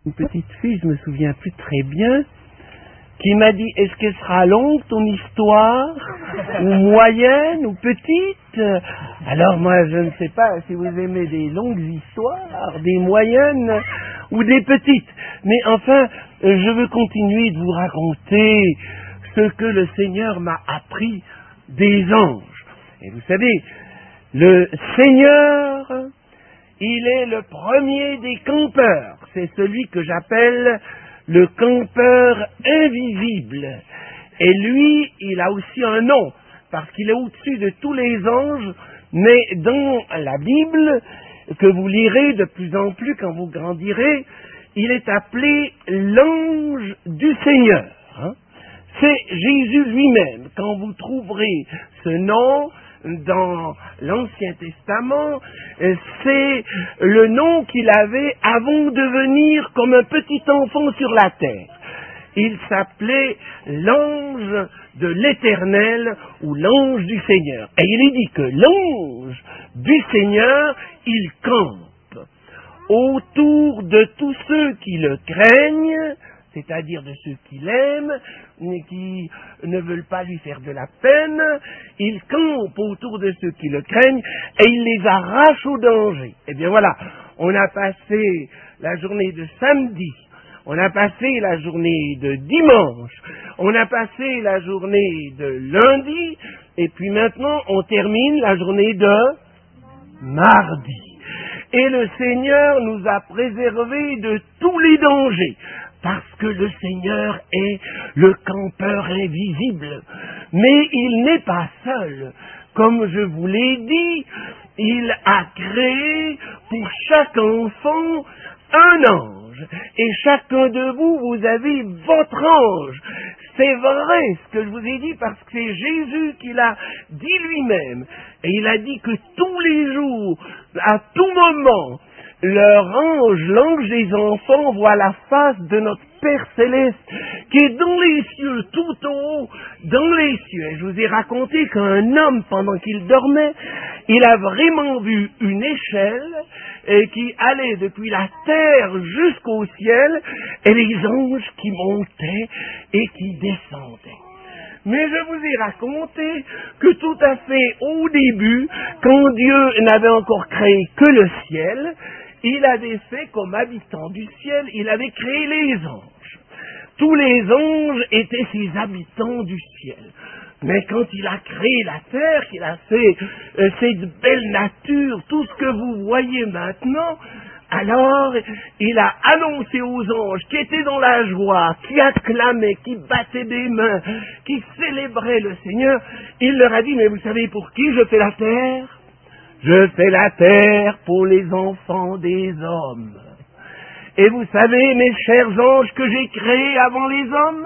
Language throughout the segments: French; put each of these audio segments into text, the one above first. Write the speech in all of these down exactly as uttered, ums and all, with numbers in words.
une petite fille, je me souviens plus très bien, qui m'a dit, est-ce qu'elle sera longue ton histoire, ou moyenne, ou petite? Alors moi, je ne sais pas si vous aimez des longues histoires, des moyennes, ou des petites. Mais enfin, je veux continuer de vous raconter ce que le Seigneur m'a appris des anges. Et vous savez, le Seigneur, il est le premier des campeurs. C'est celui que j'appelle le campeur invisible. Et lui, il a aussi un nom, parce qu'il est au-dessus de tous les anges, mais dans la Bible, que vous lirez de plus en plus quand vous grandirez, il est appelé l'ange du Seigneur. Hein? C'est Jésus lui-même. Quand vous trouverez ce nom dans l'Ancien Testament, c'est le nom qu'il avait avant de venir comme un petit enfant sur la terre. Il s'appelait l'ange de l'Éternel ou l'ange du Seigneur. Et il est dit que l'ange du Seigneur, il campe autour de tous ceux qui le craignent, c'est-à-dire de ceux qui l'aiment, mais qui ne veulent pas lui faire de la peine. Il campe autour de ceux qui le craignent et il les arrache au danger. Eh bien voilà, on a passé la journée de samedi, on a passé la journée de dimanche, on a passé la journée de lundi, et puis maintenant on termine la journée de mardi. Et le Seigneur nous a préservés de tous les dangers. Parce que le Seigneur est le campeur invisible. Mais il n'est pas seul. Comme je vous l'ai dit, il a créé pour chaque enfant un ange. Et chacun de vous, vous avez votre ange. C'est vrai ce que je vous ai dit parce que c'est Jésus qui l'a dit lui-même. Et il a dit que tous les jours, à tout moment, leur ange, l'ange des enfants, voit la face de notre Père Céleste, qui est dans les cieux, tout au haut, dans les cieux. Et je vous ai raconté qu'un homme, pendant qu'il dormait, il a vraiment vu une échelle et qui allait depuis la terre jusqu'au ciel, et les anges qui montaient et qui descendaient. Mais je vous ai raconté que tout à fait au début, quand Dieu n'avait encore créé que le ciel, il avait fait comme habitants du ciel, il avait créé les anges. Tous les anges étaient ces habitants du ciel. Mais quand il a créé la terre, qu'il a fait euh, cette belle nature, tout ce que vous voyez maintenant, alors il a annoncé aux anges qui étaient dans la joie, qui acclamaient, qui battaient des mains, qui célébraient le Seigneur, il leur a dit, mais vous savez pour qui je fais la terre ? Je fais la terre pour les enfants des hommes. Et vous savez, mes chers anges, que j'ai créés avant les hommes,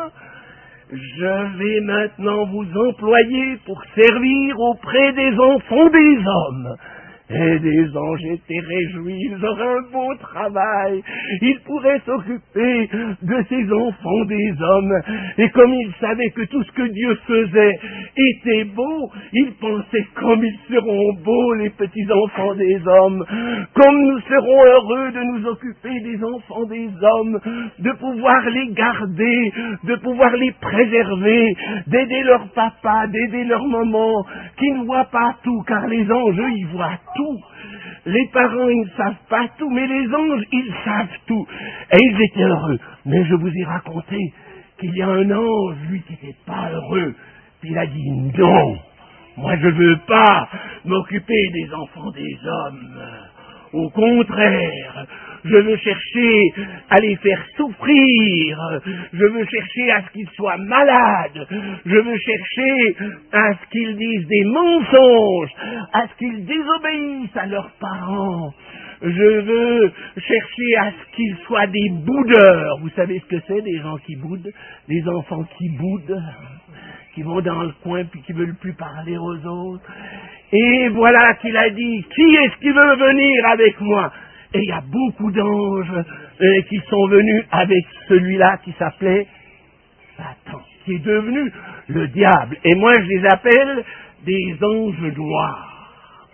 je vais maintenant vous employer pour servir auprès des enfants des hommes. Et les anges étaient réjouis, ils auraient un beau travail, ils pourraient s'occuper de ces enfants des hommes. Et comme ils savaient que tout ce que Dieu faisait était beau, ils pensaient comme ils seront beaux les petits enfants des hommes, comme nous serons heureux de nous occuper des enfants des hommes, de pouvoir les garder, de pouvoir les préserver, d'aider leur papa, d'aider leur maman, qui ne voient pas tout, car les anges, eux, ils voient tout. Les parents, ils ne savent pas tout, mais les anges, ils savent tout. Et ils étaient heureux. Mais je vous ai raconté qu'il y a un ange, lui, qui n'était pas heureux. Puis il a dit, non, moi je ne veux pas m'occuper des enfants des hommes. Au contraire, je veux chercher à les faire souffrir, je veux chercher à ce qu'ils soient malades, je veux chercher à ce qu'ils disent des mensonges, à ce qu'ils désobéissent à leurs parents. Je veux chercher à ce qu'ils soient des boudeurs. Vous savez ce que c'est, des gens qui boudent, des enfants qui boudent, qui vont dans le coin puis qui ne veulent plus parler aux autres. Et voilà qu'il a dit, qui est-ce qui veut venir avec moi ? Et il y a beaucoup d'anges euh, qui sont venus avec celui-là qui s'appelait Satan, qui est devenu le diable. Et moi je les appelle des anges noirs.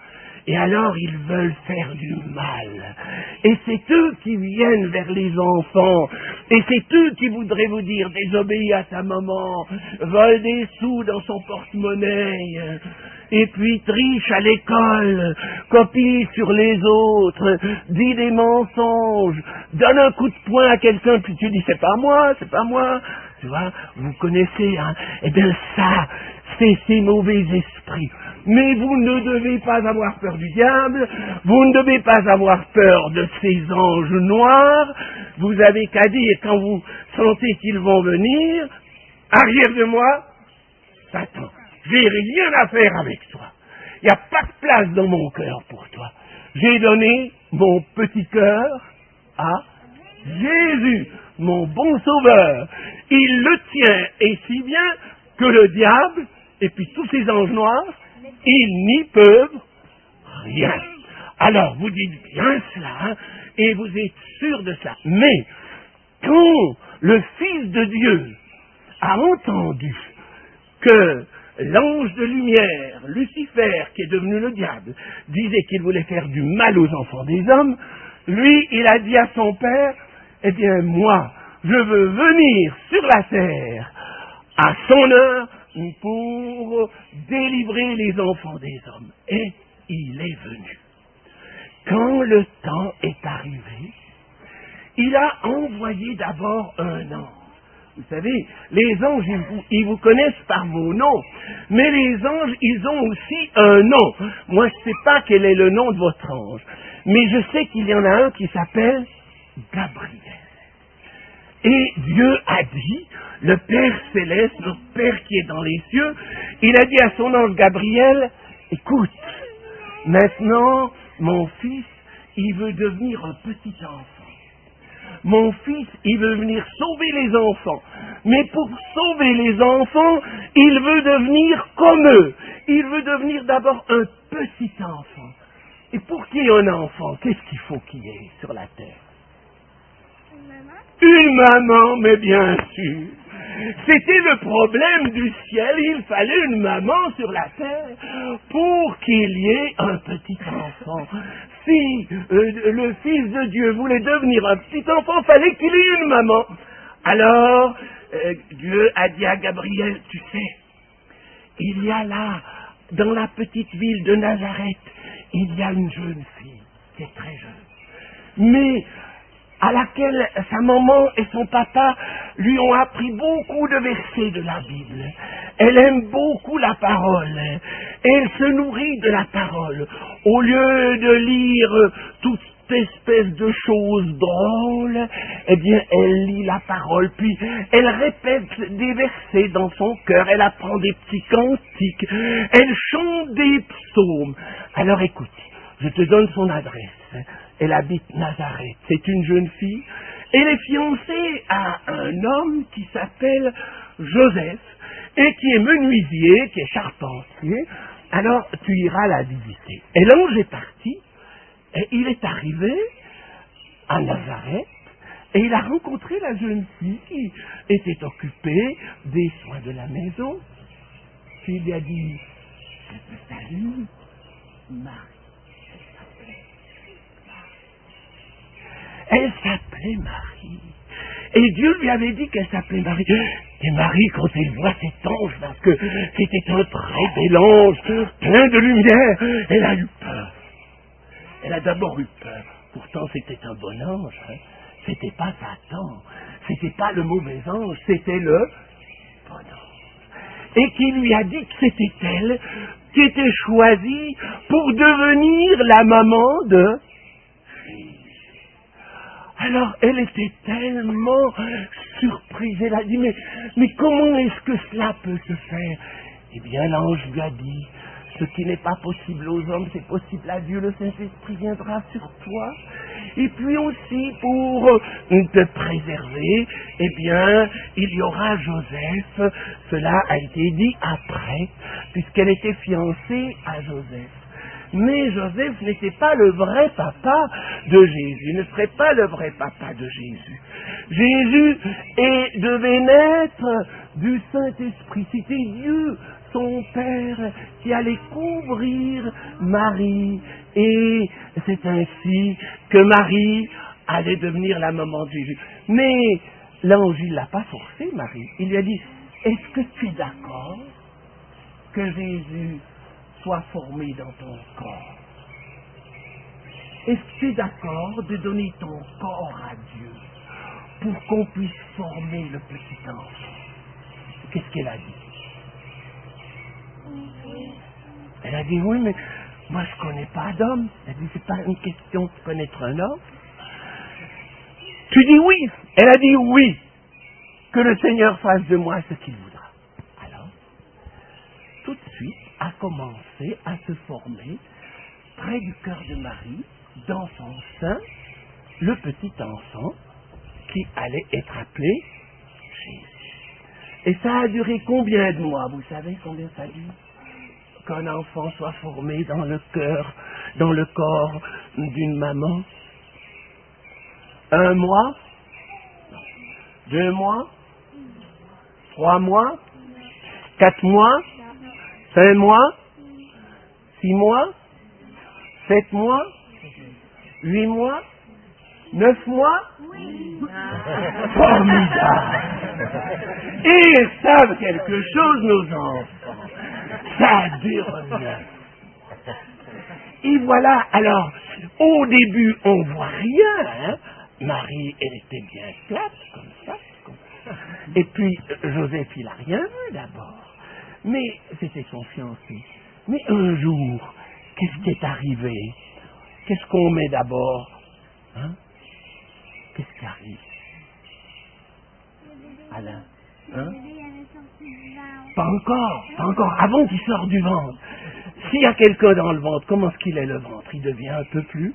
Et alors ils veulent faire du mal. Et c'est eux qui viennent vers les enfants. Et c'est eux qui voudraient vous dire, désobéis à ta maman, vole des sous dans son porte-monnaie, et puis triche à l'école, copie sur les autres, dit des mensonges, donne un coup de poing à quelqu'un, puis tu dis, c'est pas moi, c'est pas moi. Tu vois, vous connaissez, hein. Eh bien ça, c'est ces mauvais esprits. Mais vous ne devez pas avoir peur du diable, vous ne devez pas avoir peur de ces anges noirs. Vous avez qu'à dire, quand vous sentez qu'ils vont venir, arrière de moi, Satan, j'ai rien à faire avec toi. Il n'y a pas de place dans mon cœur pour toi. J'ai donné mon petit cœur à Jésus, mon bon sauveur. Il le tient, et si bien que le diable, et puis tous ces anges noirs, ils n'y peuvent rien. Alors, vous dites bien cela, hein, et vous êtes sûr de ça. Mais, quand le Fils de Dieu a entendu que l'ange de lumière, Lucifer, qui est devenu le diable, disait qu'il voulait faire du mal aux enfants des hommes, lui, il a dit à son père, eh bien, moi, je veux venir sur la terre à son heure pour délivrer les enfants des hommes. Et il est venu. Quand le temps est arrivé, il a envoyé d'abord un ange. Vous savez, les anges, ils vous, ils vous connaissent par vos noms, mais les anges, ils ont aussi un nom. Moi, je ne sais pas quel est le nom de votre ange, mais je sais qu'il y en a un qui s'appelle Gabriel. Et Dieu a dit, le Père céleste, notre Père qui est dans les cieux, il a dit à son ange Gabriel, écoute, maintenant, mon fils, il veut devenir un petit enfant. Mon fils, il veut venir sauver les enfants. Mais pour sauver les enfants, il veut devenir comme eux. Il veut devenir d'abord un petit enfant. Et pour qu'il y ait un enfant, qu'est-ce qu'il faut qu'il y ait sur la terre? Une maman, mais bien sûr. C'était le problème du ciel, il fallait une maman sur la terre pour qu'il y ait un petit enfant. Si euh, le Fils de Dieu voulait devenir un petit enfant, il fallait qu'il ait une maman. Alors, euh, Dieu a dit à Gabriel, tu sais, il y a là, dans la petite ville de Nazareth, il y a une jeune fille qui est très jeune. Mais à laquelle sa maman et son papa lui ont appris beaucoup de versets de la Bible. Elle aime beaucoup la parole. Elle se nourrit de la parole. Au lieu de lire toute espèce de choses drôles, eh bien, elle lit la parole, puis elle répète des versets dans son cœur, elle apprend des petits cantiques, elle chante des psaumes. Alors écoute, je te donne son adresse. Elle habite Nazareth. C'est une jeune fille. Elle est fiancée à un homme qui s'appelle Joseph et qui est menuisier, qui est charpentier. Alors, tu iras la visiter. Et l'ange est parti et il est arrivé à Nazareth et il a rencontré la jeune fille qui était occupée des soins de la maison. Puis il lui a dit, je te salue, Marie. Elle s'appelait Marie. Et Dieu lui avait dit qu'elle s'appelait Marie. Et Marie, quand elle voit cet ange, parce que c'était un très bel ange, plein de lumière, elle a eu peur. Elle a d'abord eu peur. Pourtant, c'était un bon ange. Hein. C'était pas Satan. C'était pas le mauvais ange. C'était le bon ange. Et qui lui a dit que c'était elle qui était choisie pour devenir la maman de... Alors, elle était tellement surprise. Elle a dit, mais, mais comment est-ce que cela peut se faire? Eh bien, l'ange lui a dit, ce qui n'est pas possible aux hommes, c'est possible à Dieu. Le Saint-Esprit viendra sur toi. Et puis aussi, pour te préserver, eh bien, il y aura Joseph. Cela a été dit après, puisqu'elle était fiancée à Joseph. Mais Joseph n'était pas le vrai papa de Jésus, ne serait pas le vrai papa de Jésus. Jésus est, devait naître du Saint-Esprit. C'était Dieu son père qui allait couvrir Marie. Et c'est ainsi que Marie allait devenir la maman de Jésus. Mais l'ange, il ne l'a pas forcé, Marie. Il lui a dit, est-ce que tu es d'accord que Jésus soit formé dans ton corps? Est-ce que tu es d'accord de donner ton corps à Dieu pour qu'on puisse former le petit enfant? Qu'est-ce qu'elle a dit? Elle a dit, oui, mais moi je ne connais pas d'homme. Elle a dit, c'est pas une question de connaître un homme. Tu dis oui. Elle a dit oui. Que le Seigneur fasse de moi ce qu'il voudra. Alors, tout de suite, a commencé à se former près du cœur de Marie, dans son sein, le petit enfant qui allait être appelé Jésus. Et ça a duré combien de mois? Vous savez combien ça dure? Qu'un enfant soit formé dans le cœur, dans le corps d'une maman? Un mois? Deux mois? Trois mois? Quatre mois? Cinq mois? Six mois? Sept mois? Huit mois? Neuf mois? Formidable! Et ils savent quelque chose, nos enfants. Ça dure neuf. Et voilà, alors, au début, on voit rien, hein. Marie, elle était bien plate, comme ça, comme ça. Et puis, Joseph, il n'a rien vu d'abord. Mais c'était son fiancé. Mais un jour, qu'est-ce qui est arrivé? Qu'est-ce qu'on met d'abord? Hein? Qu'est-ce qui arrive? Alain? Hein? Pas encore, pas encore, avant qu'il sorte du ventre. S'il y a quelqu'un dans le ventre, comment est-ce qu'il est le ventre? Il devient un peu plus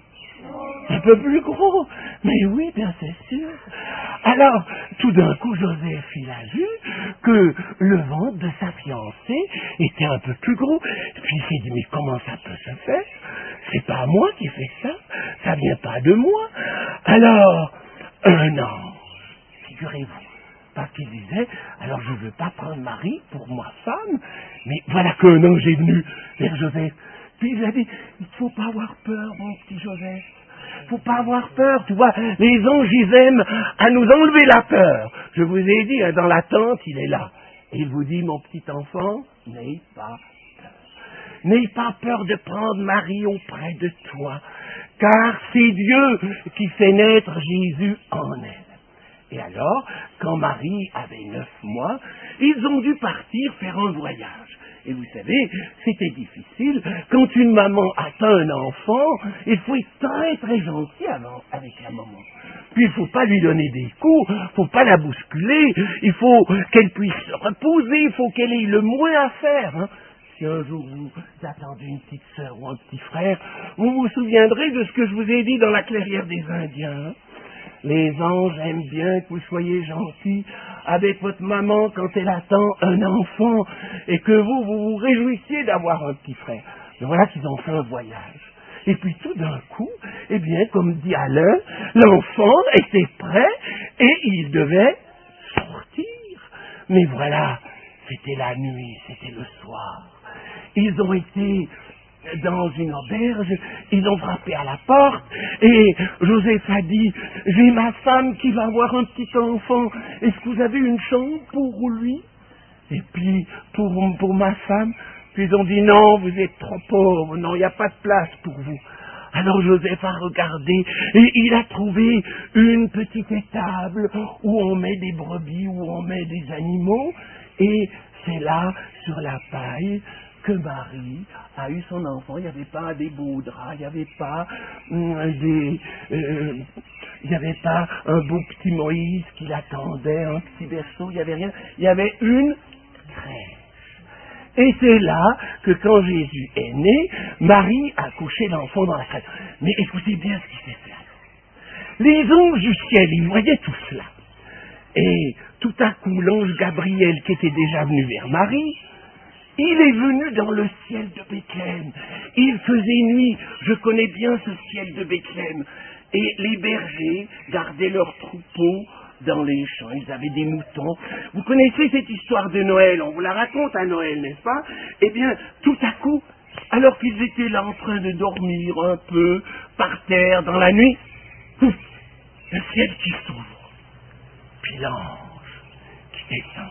un peu plus gros. Mais oui, bien c'est sûr. Alors, tout d'un coup, Joseph, il a vu que le ventre de sa fiancée était un peu plus gros. Puis il s'est dit, mais comment ça peut se faire? C'est pas moi qui fais ça. Ça vient pas de moi. Alors, un ange, figurez-vous, parce qu'il disait, alors je ne veux pas prendre Marie pour ma femme, mais voilà qu'un ange est venu vers Joseph. Puis il a dit, il ne faut pas avoir peur, mon petit Joseph. Il ne faut pas avoir peur, tu vois. Les anges, ils aiment à nous enlever la peur. Je vous ai dit, hein, dans la tente, il est là. Et il vous dit, mon petit enfant, n'aie pas peur. N'aie pas peur de prendre Marie auprès de toi, car c'est Dieu qui fait naître Jésus en elle. Et alors, quand Marie avait neuf mois, ils ont dû partir faire un voyage. Et vous savez, c'était difficile. Quand une maman attend un enfant, il faut être très très gentil avant, avec la maman. Puis il ne faut pas lui donner des coups, il ne faut pas la bousculer, il faut qu'elle puisse se reposer, il faut qu'elle ait le moins à faire. Hein. Si un jour vous attendez une petite sœur ou un petit frère, vous vous souviendrez de ce que je vous ai dit dans la clairière des Indiens. Hein. Les anges aiment bien que vous soyez gentils avec votre maman quand elle attend un enfant et que vous, vous vous réjouissiez d'avoir un petit frère. Mais voilà qu'ils ont fait un voyage. Et puis tout d'un coup, eh bien, comme dit Alain, l'enfant était prêt et il devait sortir. Mais voilà, c'était la nuit, c'était le soir. Ils ont été dans une auberge, ils ont frappé à la porte, et Joseph a dit, j'ai ma femme qui va avoir un petit enfant, est-ce que vous avez une chambre pour lui? Et puis, pour, pour ma femme, puis ils ont dit, non, vous êtes trop pauvre, non, il n'y a pas de place pour vous. Alors Joseph a regardé, et il a trouvé une petite étable où on met des brebis, où on met des animaux, et c'est là, sur la paille, que Marie a eu son enfant. Il n'y avait pas des beaux draps, il n'y avait pas hum, des, euh, il n'y avait pas un beau petit Moïse qui l'attendait, un petit berceau, il n'y avait rien. Il y avait une crèche. Et c'est là que quand Jésus est né, Marie a couché l'enfant dans la crèche. Mais écoutez bien ce qui s'est fait. Les anges du ciel, ils voyaient tout cela. Et tout à coup, l'ange Gabriel, qui était déjà venu vers Marie, il est venu dans le ciel de Bethléem. Il faisait nuit. Je connais bien ce ciel de Bethléem. Et les bergers gardaient leurs troupeaux dans les champs, ils avaient des moutons. Vous connaissez cette histoire de Noël, on vous la raconte à Noël, n'est-ce pas? Eh bien, tout à coup, alors qu'ils étaient là en train de dormir un peu, par terre, dans la nuit, pouf, le ciel qui s'ouvre, puis l'ange qui descend,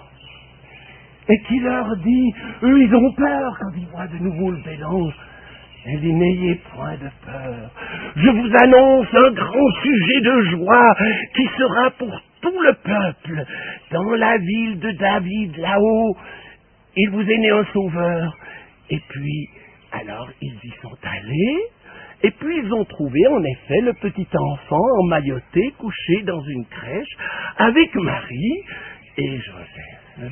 et qui leur dit, eux ils ont peur quand ils voient de nouveau le bel ange. Elle dit, n'ayez point de peur. Je vous annonce un grand sujet de joie qui sera pour tout le peuple. Dans la ville de David, là-haut, il vous est né un sauveur. Et puis, alors, ils y sont allés. Et puis, ils ont trouvé, en effet, le petit enfant emmailloté, couché dans une crèche, avec Marie et Joseph.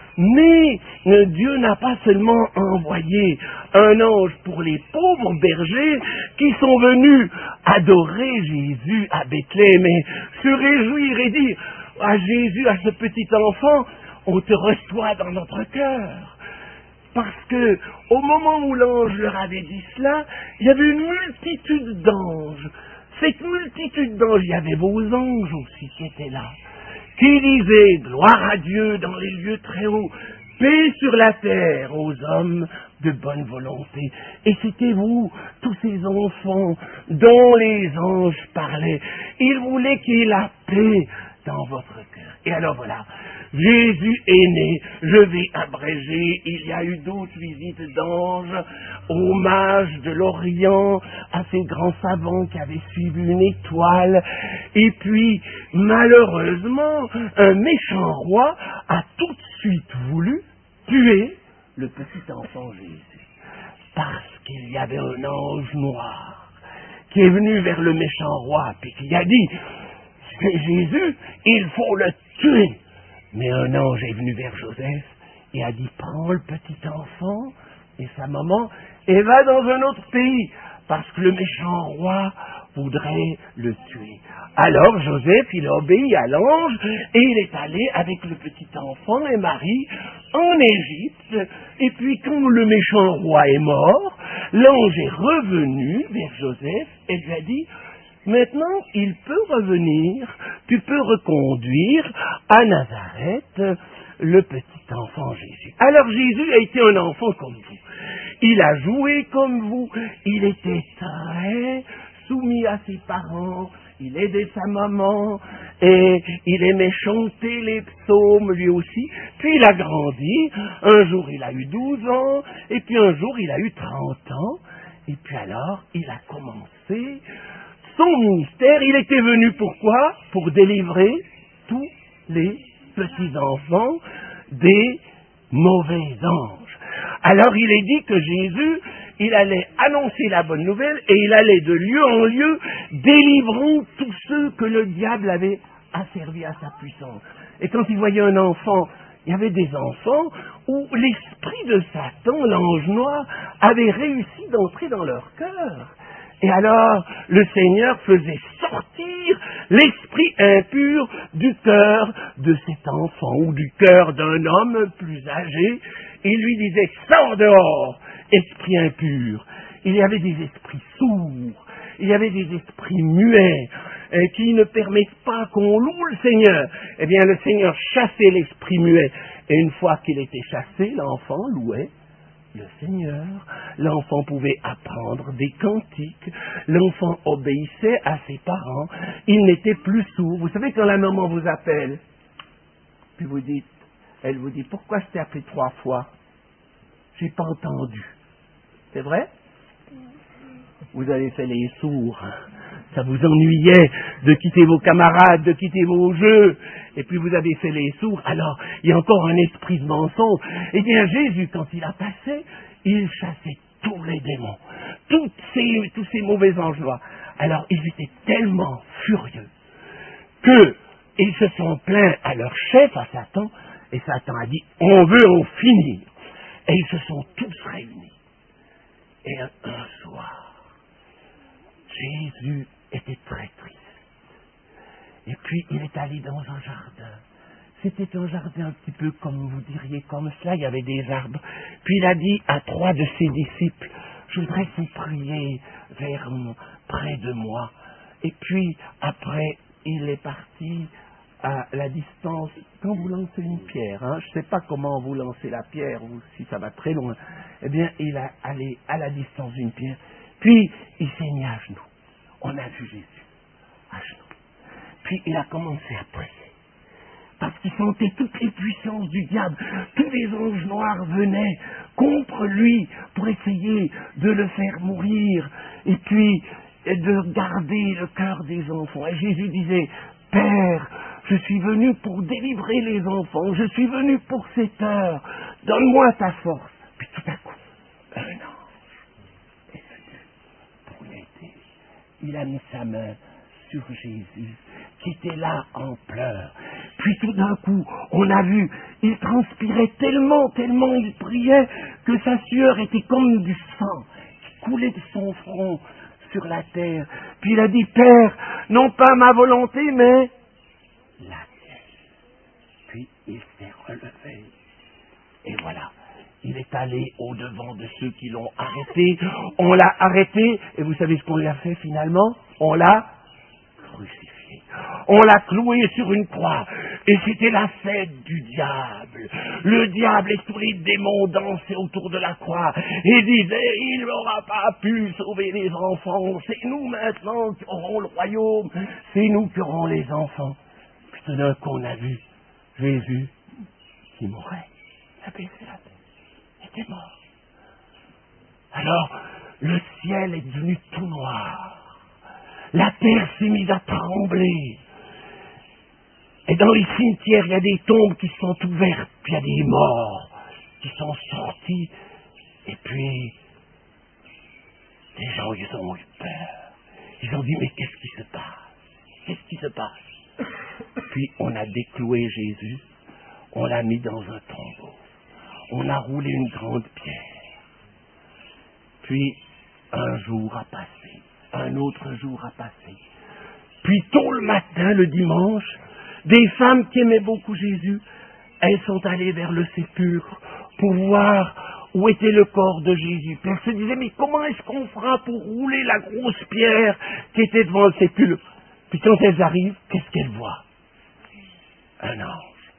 Mais euh, Dieu n'a pas seulement envoyé un ange pour les pauvres bergers qui sont venus adorer Jésus à Bethléem et se réjouir et dire à Jésus, à ce petit enfant, on te reçoit dans notre cœur. Parce que au moment où l'ange leur avait dit cela, il y avait une multitude d'anges. Cette multitude d'anges, il y avait vos anges aussi qui étaient là, qui disait gloire à Dieu dans les lieux très hauts, paix sur la terre aux hommes de bonne volonté. Et c'était vous, tous ces enfants dont les anges parlaient. Ils voulaient qu'il y ait la paix dans votre cœur. Et alors voilà, Jésus est né, je vais abréger, il y a eu d'autres visites d'anges, hommage de l'Orient à ces grands savants qui avaient suivi une étoile, et puis malheureusement, un méchant roi a tout de suite voulu tuer le petit enfant Jésus, parce qu'il y avait un ange noir qui est venu vers le méchant roi, puis qui a dit, c'est Jésus, il faut le tuer. Mais un ange est venu vers Joseph et a dit, prends le petit enfant et sa maman et va dans un autre pays, parce que le méchant roi voudrait le tuer. Alors Joseph, il a obéi à l'ange et il est allé avec le petit enfant et Marie en Égypte. Et puis quand le méchant roi est mort, l'ange est revenu vers Joseph et lui a dit, maintenant, il peut revenir, tu peux reconduire à Nazareth le petit enfant Jésus. Alors Jésus a été un enfant comme vous. Il a joué comme vous. Il était très soumis à ses parents. Il aidait sa maman et il aimait chanter les psaumes lui aussi. Puis il a grandi. Un jour, il a eu douze ans et puis un jour, il a eu trente ans. Et puis alors, il a commencé son ministère. Il était venu pourquoi? Pour délivrer tous les petits-enfants des mauvais anges. Alors il est dit que Jésus, il allait annoncer la bonne nouvelle et il allait de lieu en lieu délivrant tous ceux que le diable avait asservis à sa puissance. Et quand il voyait un enfant, il y avait des enfants où l'esprit de Satan, l'ange noir, avait réussi d'entrer dans leur cœur. Et alors, le Seigneur faisait sortir l'esprit impur du cœur de cet enfant ou du cœur d'un homme plus âgé. Il lui disait, sors dehors, esprit impur. Il y avait des esprits sourds, il y avait des esprits muets euh, qui ne permettent pas qu'on loue le Seigneur. Eh bien, le Seigneur chassait l'esprit muet. Et une fois qu'il était chassé, l'enfant louait le Seigneur. L'enfant pouvait apprendre des cantiques. L'enfant obéissait à ses parents. Il n'était plus sourd. Vous savez, quand la maman vous appelle, puis vous dites, elle vous dit, pourquoi je t'ai appelé trois fois? J'ai pas entendu. C'est vrai? Vous avez fait les sourds. Ça vous ennuyait de quitter vos camarades, de quitter vos jeux, et puis vous avez fait les sourds. Alors, il y a encore un esprit de mensonge. Eh bien, Jésus, quand il a passé, il chassait tous les démons, toutes ces, tous ces mauvais anges-là. Alors, ils étaient tellement furieux qu'ils se sont plaints à leur chef, à Satan, et Satan a dit, on veut en finir. Et ils se sont tous réunis. Et un, un soir, Jésus était très triste. Et puis, il est allé dans un jardin. C'était un jardin un petit peu comme vous diriez, comme cela, il y avait des arbres. Puis il a dit à trois de ses disciples, je voudrais que vous priez vers près de moi. Et puis, après, il est parti à la distance, quand vous lancez une pierre, hein, je ne sais pas comment vous lancez la pierre, ou si ça va très loin, eh bien, il a allé à la distance d'une pierre, puis il s'est mis à genoux. On a vu Jésus, à genoux. Puis il a commencé à prier. Parce qu'il sentait toutes les puissances du diable. Tous les anges noirs venaient contre lui pour essayer de le faire mourir. Et puis, de garder le cœur des enfants. Et Jésus disait, Père, je suis venu pour délivrer les enfants. Je suis venu pour cette heure. Donne-moi ta force. Puis tout à coup, un ange est venu pour l'aider. Il a mis sa main sur Jésus, qui était là en pleurs. Puis tout d'un coup, on a vu, il transpirait tellement, tellement il priait, que sa sueur était comme du sang qui coulait de son front sur la terre. Puis il a dit, Père, non pas ma volonté, mais la tienne. Puis il s'est relevé. Et voilà, il est allé au-devant de ceux qui l'ont arrêté. On l'a arrêté, et vous savez ce qu'on lui a fait finalement? On l'a crucifié. On l'a cloué sur une croix. Et c'était la fête du diable. Le diable et tous les démons dansaient autour de la croix et disaient, il n'aura pas pu sauver les enfants. C'est nous maintenant qui aurons le royaume. C'est nous qui aurons les enfants. Puis tout d'un coup, on a vu Jésus qui mourait. Il a baissé la tête. Il était mort. Alors, le ciel est devenu tout noir. La terre s'est mise à trembler. Et dans les cimetières, il y a des tombes qui sont ouvertes, puis il y a des morts qui sont sortis. Et puis, les gens, ils ont eu peur. Ils ont dit, mais qu'est-ce qui se passe? Qu'est-ce qui se passe? Puis, on a décloué Jésus, on l'a mis dans un tombeau. On a roulé une grande pierre. Puis, un jour a passé. Un autre jour a passé. Puis tôt le matin, le dimanche, des femmes qui aimaient beaucoup Jésus, elles sont allées vers le sépulcre pour voir où était le corps de Jésus. Puis elles se disaient, mais comment est-ce qu'on fera pour rouler la grosse pierre qui était devant le sépulcre? Puis quand elles arrivent, qu'est-ce qu'elles voient? Un ange.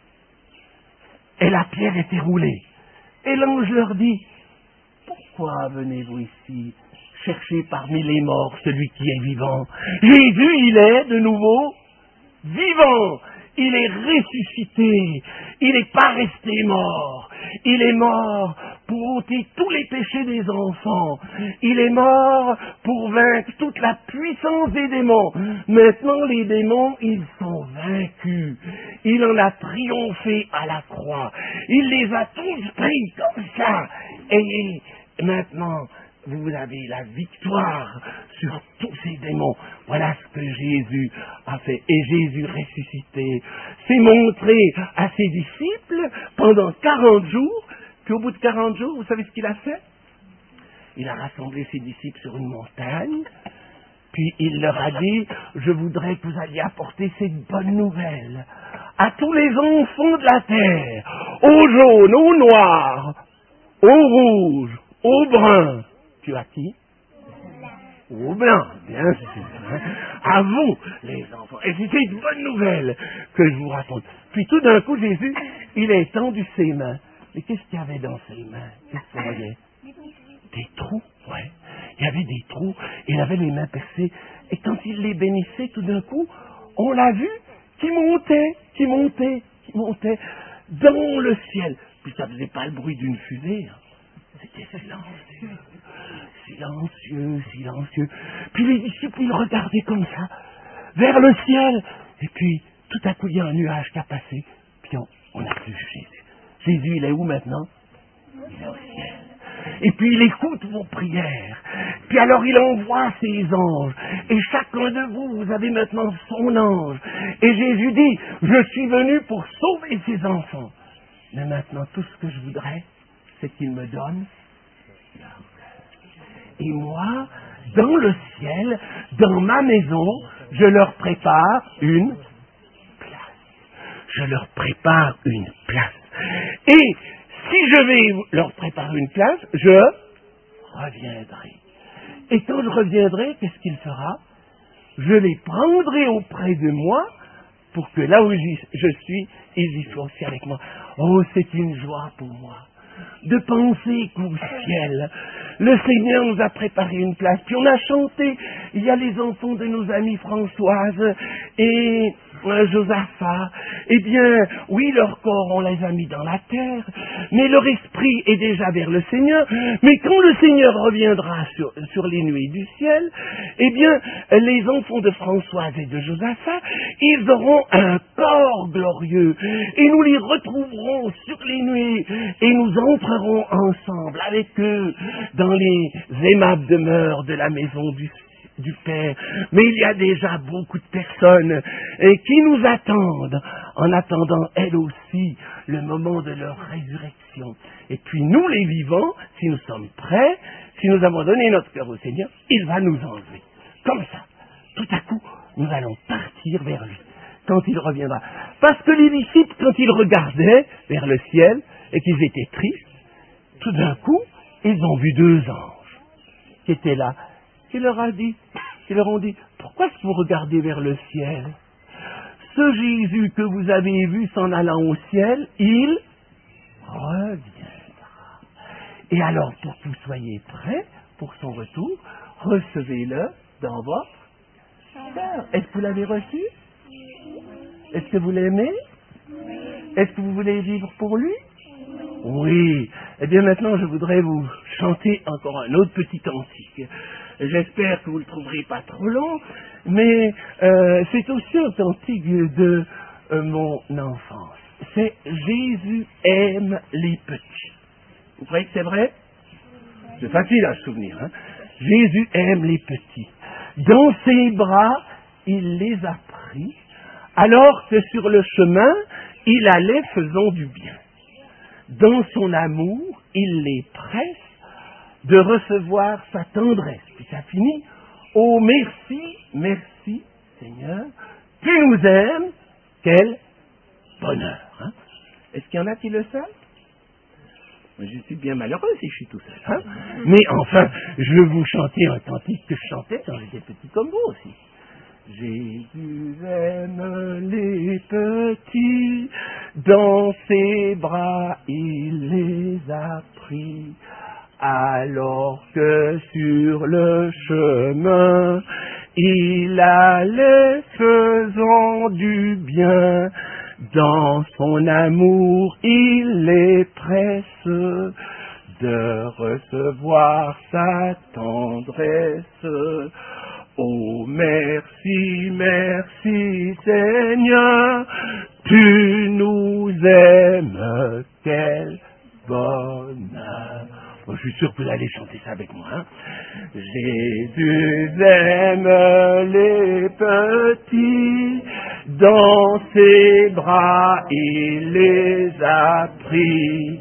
Et la pierre était roulée. Et l'ange leur dit, pourquoi venez-vous ici chercher parmi les morts celui qui est vivant? Jésus, il est de nouveau vivant. Il est ressuscité. Il n'est pas resté mort. Il est mort pour ôter tous les péchés des enfants. Il est mort pour vaincre toute la puissance des démons. Maintenant, les démons, ils sont vaincus. Il en a triomphé à la croix. Il les a tous pris comme ça. Et maintenant, vous avez la victoire sur tous ces démons. Voilà ce que Jésus a fait. Et Jésus ressuscité s'est montré à ses disciples pendant quarante jours. Puis au bout de quarante jours, vous savez ce qu'il a fait? Il a rassemblé ses disciples sur une montagne. Puis il leur a dit, je voudrais que vous alliez apporter cette bonne nouvelle à tous les enfants de la terre, aux jaunes, aux noirs, aux rouges, aux bruns. Tu as qui? Au blanc, bien sûr. Hein? À vous, les enfants. Et c'était une bonne nouvelle que je vous raconte. Puis tout d'un coup, Jésus, il a étendu ses mains. Mais qu'est-ce qu'il y avait dans ses mains? Qu'est-ce qu'on voyait? Des trous, ouais. Il y avait des trous, il avait les mains percées. Et quand il les bénissait, tout d'un coup, on l'a vu qui montait, qui montait, qui montait dans le ciel. Puis ça faisait pas le bruit d'une fusée. Hein. C'était silencieux, silencieux, silencieux. Puis les disciples, ils regardaient comme ça, vers le ciel. Et puis, tout à coup, il y a un nuage qui a passé. Puis on, on a vu Jésus. Jésus, il est où maintenant? Il est au ciel. Et puis il écoute vos prières. Puis alors il envoie ses anges. Et chacun de vous, vous avez maintenant son ange. Et Jésus dit, je suis venu pour sauver ses enfants. Mais maintenant, tout ce que je voudrais, c'est qu'il me donne leur cœur. Et moi, dans le ciel, dans ma maison, je leur prépare une place. Je leur prépare une place. Et si je vais leur préparer une place, je reviendrai. Et quand je reviendrai, qu'est-ce qu'il fera? Je les prendrai auprès de moi pour que là où je suis, ils y soient aussi avec moi. Oh, c'est une joie pour moi de penser qu'au ciel, le Seigneur nous a préparé une place. Puis on a chanté, il y a les enfants de nos amis Françoise et euh, Josaphat. Eh bien, oui, leur corps, on les a mis dans la terre, mais leur esprit est déjà vers le Seigneur. Mais quand le Seigneur reviendra sur, sur les nuées du ciel, eh bien, les enfants de Françoise et de Josaphat, ils auront un corps glorieux, et nous les retrouverons sur les nuées, et nous entrerons ensemble avec eux dans les aimables demeures de la maison du, du Père. Mais il y a déjà beaucoup de personnes et qui nous attendent, en attendant elles aussi le moment de leur résurrection. Et puis nous les vivants, si nous sommes prêts, si nous avons donné notre cœur au Seigneur, il va nous enlever. Comme ça, tout à coup, nous allons partir vers lui, quand il reviendra. Parce que les disciples, quand ils regardaient vers le ciel, et qu'ils étaient tristes, tout d'un coup, ils ont vu deux anges qui étaient là, qui leur a dit, qui leur ont dit, pourquoi est-ce que vous regardez vers le ciel? Ce Jésus que vous avez vu s'en allant au ciel, il reviendra. Et alors, pour que vous soyez prêts pour son retour, recevez-le dans votre cœur. Est-ce que vous l'avez reçu? Est-ce que vous l'aimez? Est-ce que vous voulez vivre pour lui? Oui. Eh bien maintenant, je voudrais vous chanter encore un autre petit cantique. J'espère que vous ne le trouverez pas trop long, mais euh, c'est aussi un cantique de euh, mon enfance. C'est « Jésus aime les petits ». Vous croyez que c'est vrai? C'est facile à se souvenir. Hein? Jésus aime les petits. Dans ses bras, il les a pris, alors que sur le chemin, il allait faisant du bien. Dans son amour, il les presse de recevoir sa tendresse. Puis ça finit. Oh, merci, merci, Seigneur, tu nous aimes, quel bonheur. Hein? Est-ce qu'il y en a qui le savent? Je suis bien malheureux si je suis tout seul. Hein? Mais enfin, je veux vous chanter un cantique que je chantais quand j'étais petit comme vous aussi. Jésus aime les petits, dans ses bras il les a pris, alors que sur le chemin il allait faisant du bien. Dans son amour il les presse de recevoir sa tendresse. Oh, merci, merci Seigneur, tu nous aimes, quel bonheur. Bon, je suis sûr que vous allez chanter ça avec moi. Hein? Jésus aime les petits, dans ses bras il les a pris,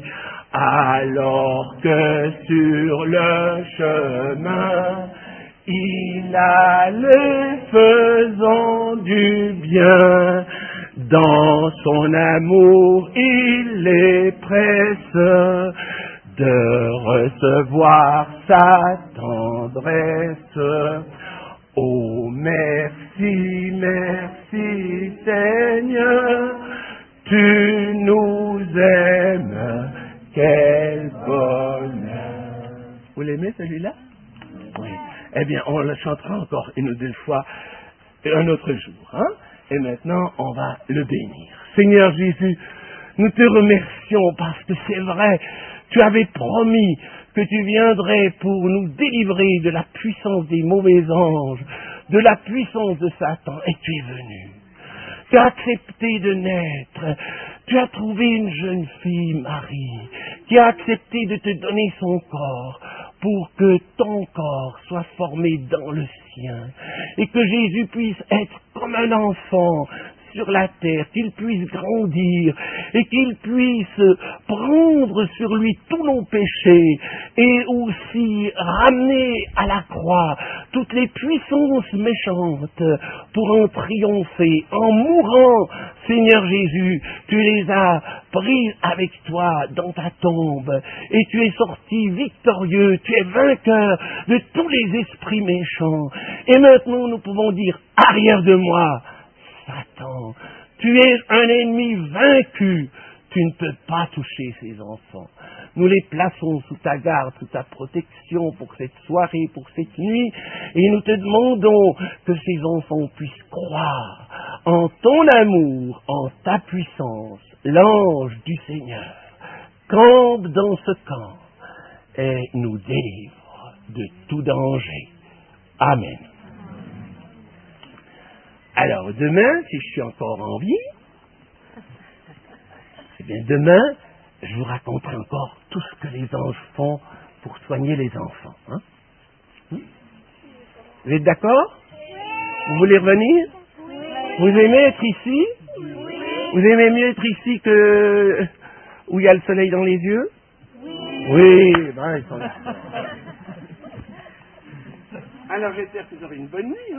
alors que sur le chemin il allait faisant du bien. Dans son amour il les presse de recevoir sa tendresse. Oh, merci, merci Seigneur, tu nous aimes, quel bonheur. Vous l'aimez celui-là? Oui. Eh bien, on le chantera encore une ou deux fois un autre jour. Hein? Et maintenant, on va le bénir. Seigneur Jésus, nous te remercions parce que c'est vrai, tu avais promis que tu viendrais pour nous délivrer de la puissance des mauvais anges, de la puissance de Satan, et tu es venu. Tu as accepté de naître. Tu as trouvé une jeune fille, Marie, qui a accepté de te donner son corps pour que ton corps soit formé dans le sien et que Jésus puisse être comme un enfant sur la terre, qu'il puisse grandir et qu'il puisse prendre sur lui tous nos péchés et aussi ramener à la croix toutes les puissances méchantes pour en triompher. En mourant, Seigneur Jésus, tu les as prises avec toi dans ta tombe et tu es sorti victorieux, tu es vainqueur de tous les esprits méchants. Et maintenant nous pouvons dire, arrière de moi, Satan, Tu es un ennemi vaincu. Tu ne peux pas toucher ces enfants. Nous les plaçons sous ta garde, sous ta protection pour cette soirée, pour cette nuit, et nous te demandons que ces enfants puissent croire en ton amour, en ta puissance. L'ange du Seigneur campe dans ce camp et nous délivre de tout danger. Amen. Alors demain, si je suis encore en vie, eh bien demain, je vous raconterai encore tout ce que les anges font pour soigner les enfants. Hein? Vous êtes d'accord? Vous voulez revenir? Vous aimez être ici? Vous aimez mieux être ici que où il y a le soleil dans les yeux? Oui, ben ils sont là. Alors j'espère que vous aurez une bonne nuit. Hein?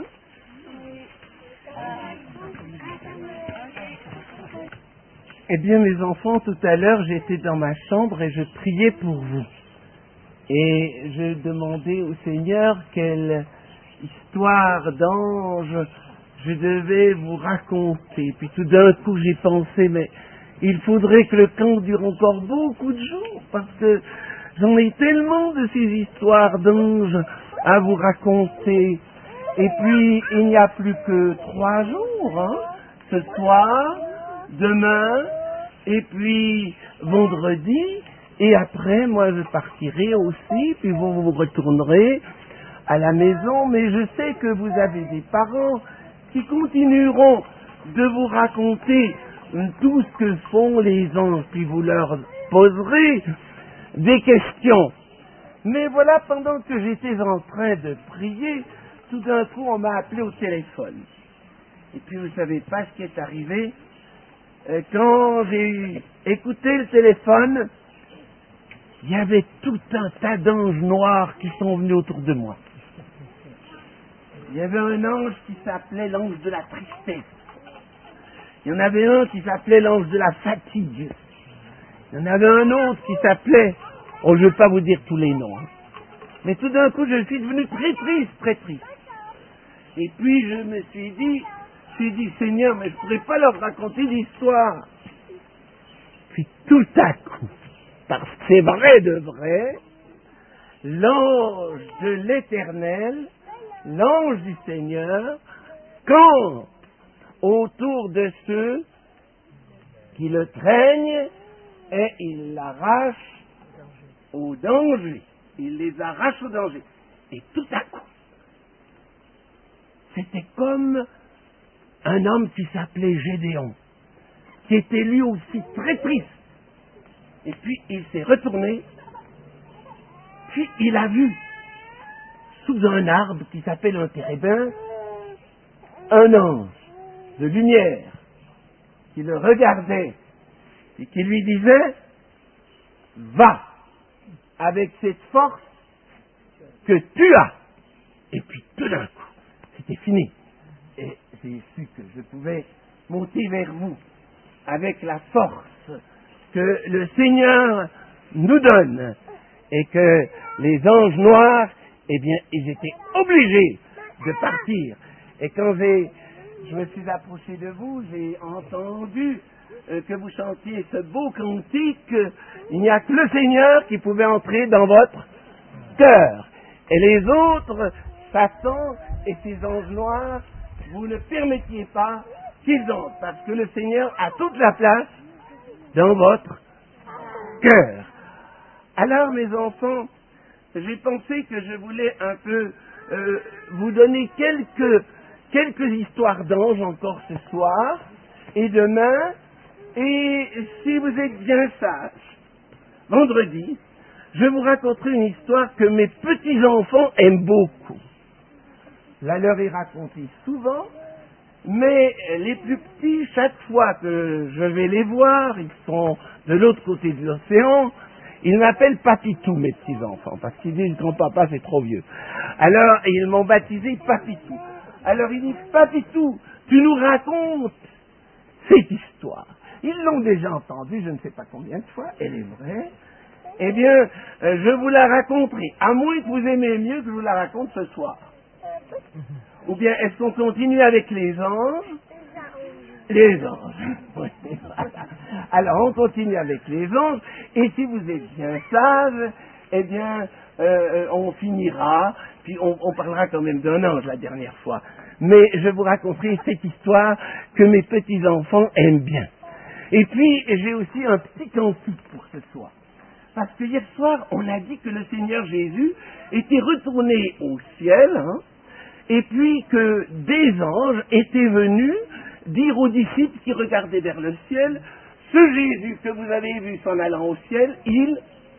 Eh bien, mes enfants, tout à l'heure, j'étais dans ma chambre et je priais pour vous. Et je demandais au Seigneur quelle histoire d'ange je devais vous raconter. Puis tout d'un coup, j'ai pensé, mais il faudrait que le camp dure encore beaucoup de jours, parce que j'en ai tellement de ces histoires d'anges à vous raconter. Et puis, il n'y a plus que trois jours, hein, ce soir, demain, et puis vendredi, et après, moi, je partirai aussi, puis vous vous retournerez à la maison, mais je sais que vous avez des parents qui continueront de vous raconter tout ce que font les anges, puis vous leur poserez des questions. Mais voilà, pendant que j'étais en train de prier, tout d'un coup, on m'a appelé au téléphone. Et puis, vous ne savez pas ce qui est arrivé. Euh, quand j'ai écouté le téléphone, il y avait tout un tas d'anges noirs qui sont venus autour de moi. Il y avait un ange qui s'appelait l'ange de la tristesse. Il y en avait un qui s'appelait l'ange de la fatigue. Il y en avait un autre qui s'appelait... Oh, je ne vais pas vous dire tous les noms. Hein. Mais tout d'un coup, je suis devenu très triste, très triste. Et puis, je me suis dit, je me suis dit, Seigneur, mais je ne pourrais pas leur raconter d'histoire. Puis tout à coup, parce que c'est vrai de vrai, l'ange de l'Éternel, l'ange du Seigneur, campe autour de ceux qui le craignent et il l'arrache au danger. Il les arrache au danger. Et tout à coup, c'était comme un homme qui s'appelait Gédéon, qui était lui aussi très triste. Et puis il s'est retourné, puis il a vu, sous un arbre qui s'appelle un térébin, un ange de lumière qui le regardait et qui lui disait « Va avec cette force que tu as !» Et puis tout d'un coup, c'était fini. Et j'ai su que je pouvais monter vers vous avec la force que le Seigneur nous donne et que les anges noirs, eh bien, ils étaient obligés de partir. Et quand j'ai, je me suis approché de vous, j'ai entendu euh, que vous chantiez ce beau cantique. Il n'y a que le Seigneur qui pouvait entrer dans votre cœur. Et les autres, Satan et ses anges noirs, vous ne permettiez pas qu'ils entrent, parce que le Seigneur a toute la place dans votre cœur. Alors, mes enfants, j'ai pensé que je voulais un peu euh, vous donner quelques, quelques histoires d'anges encore ce soir et demain. Et si vous êtes bien sages, vendredi, je vous raconterai une histoire que mes petits-enfants aiment beaucoup. La leur est racontée souvent, mais les plus petits, chaque fois que je vais les voir, ils sont de l'autre côté de l'océan, ils m'appellent Papitou, mes petits-enfants, parce qu'ils disent grand-papa, c'est trop vieux. Alors, ils m'ont baptisé Papitou. Alors, ils disent, Papitou, tu nous racontes cette histoire. Ils l'ont déjà entendue, je ne sais pas combien de fois, elle est vraie. Eh bien, euh, je vous la raconterai, à moins que vous aimez mieux que je vous la raconte ce soir. Ou bien, est-ce qu'on continue avec les anges? Les anges. Oui, voilà. Alors, on continue avec les anges, et si vous êtes bien sages, eh bien, euh, on finira, puis on, on parlera quand même d'un ange la dernière fois. Mais je vous raconterai cette histoire que mes petits-enfants aiment bien. Et puis, j'ai aussi un petit cantique pour ce soir. Parce que hier soir, on a dit que le Seigneur Jésus était retourné au ciel, hein, et puis que des anges étaient venus dire aux disciples qui regardaient vers le ciel, ce Jésus que vous avez vu s'en allant au ciel, il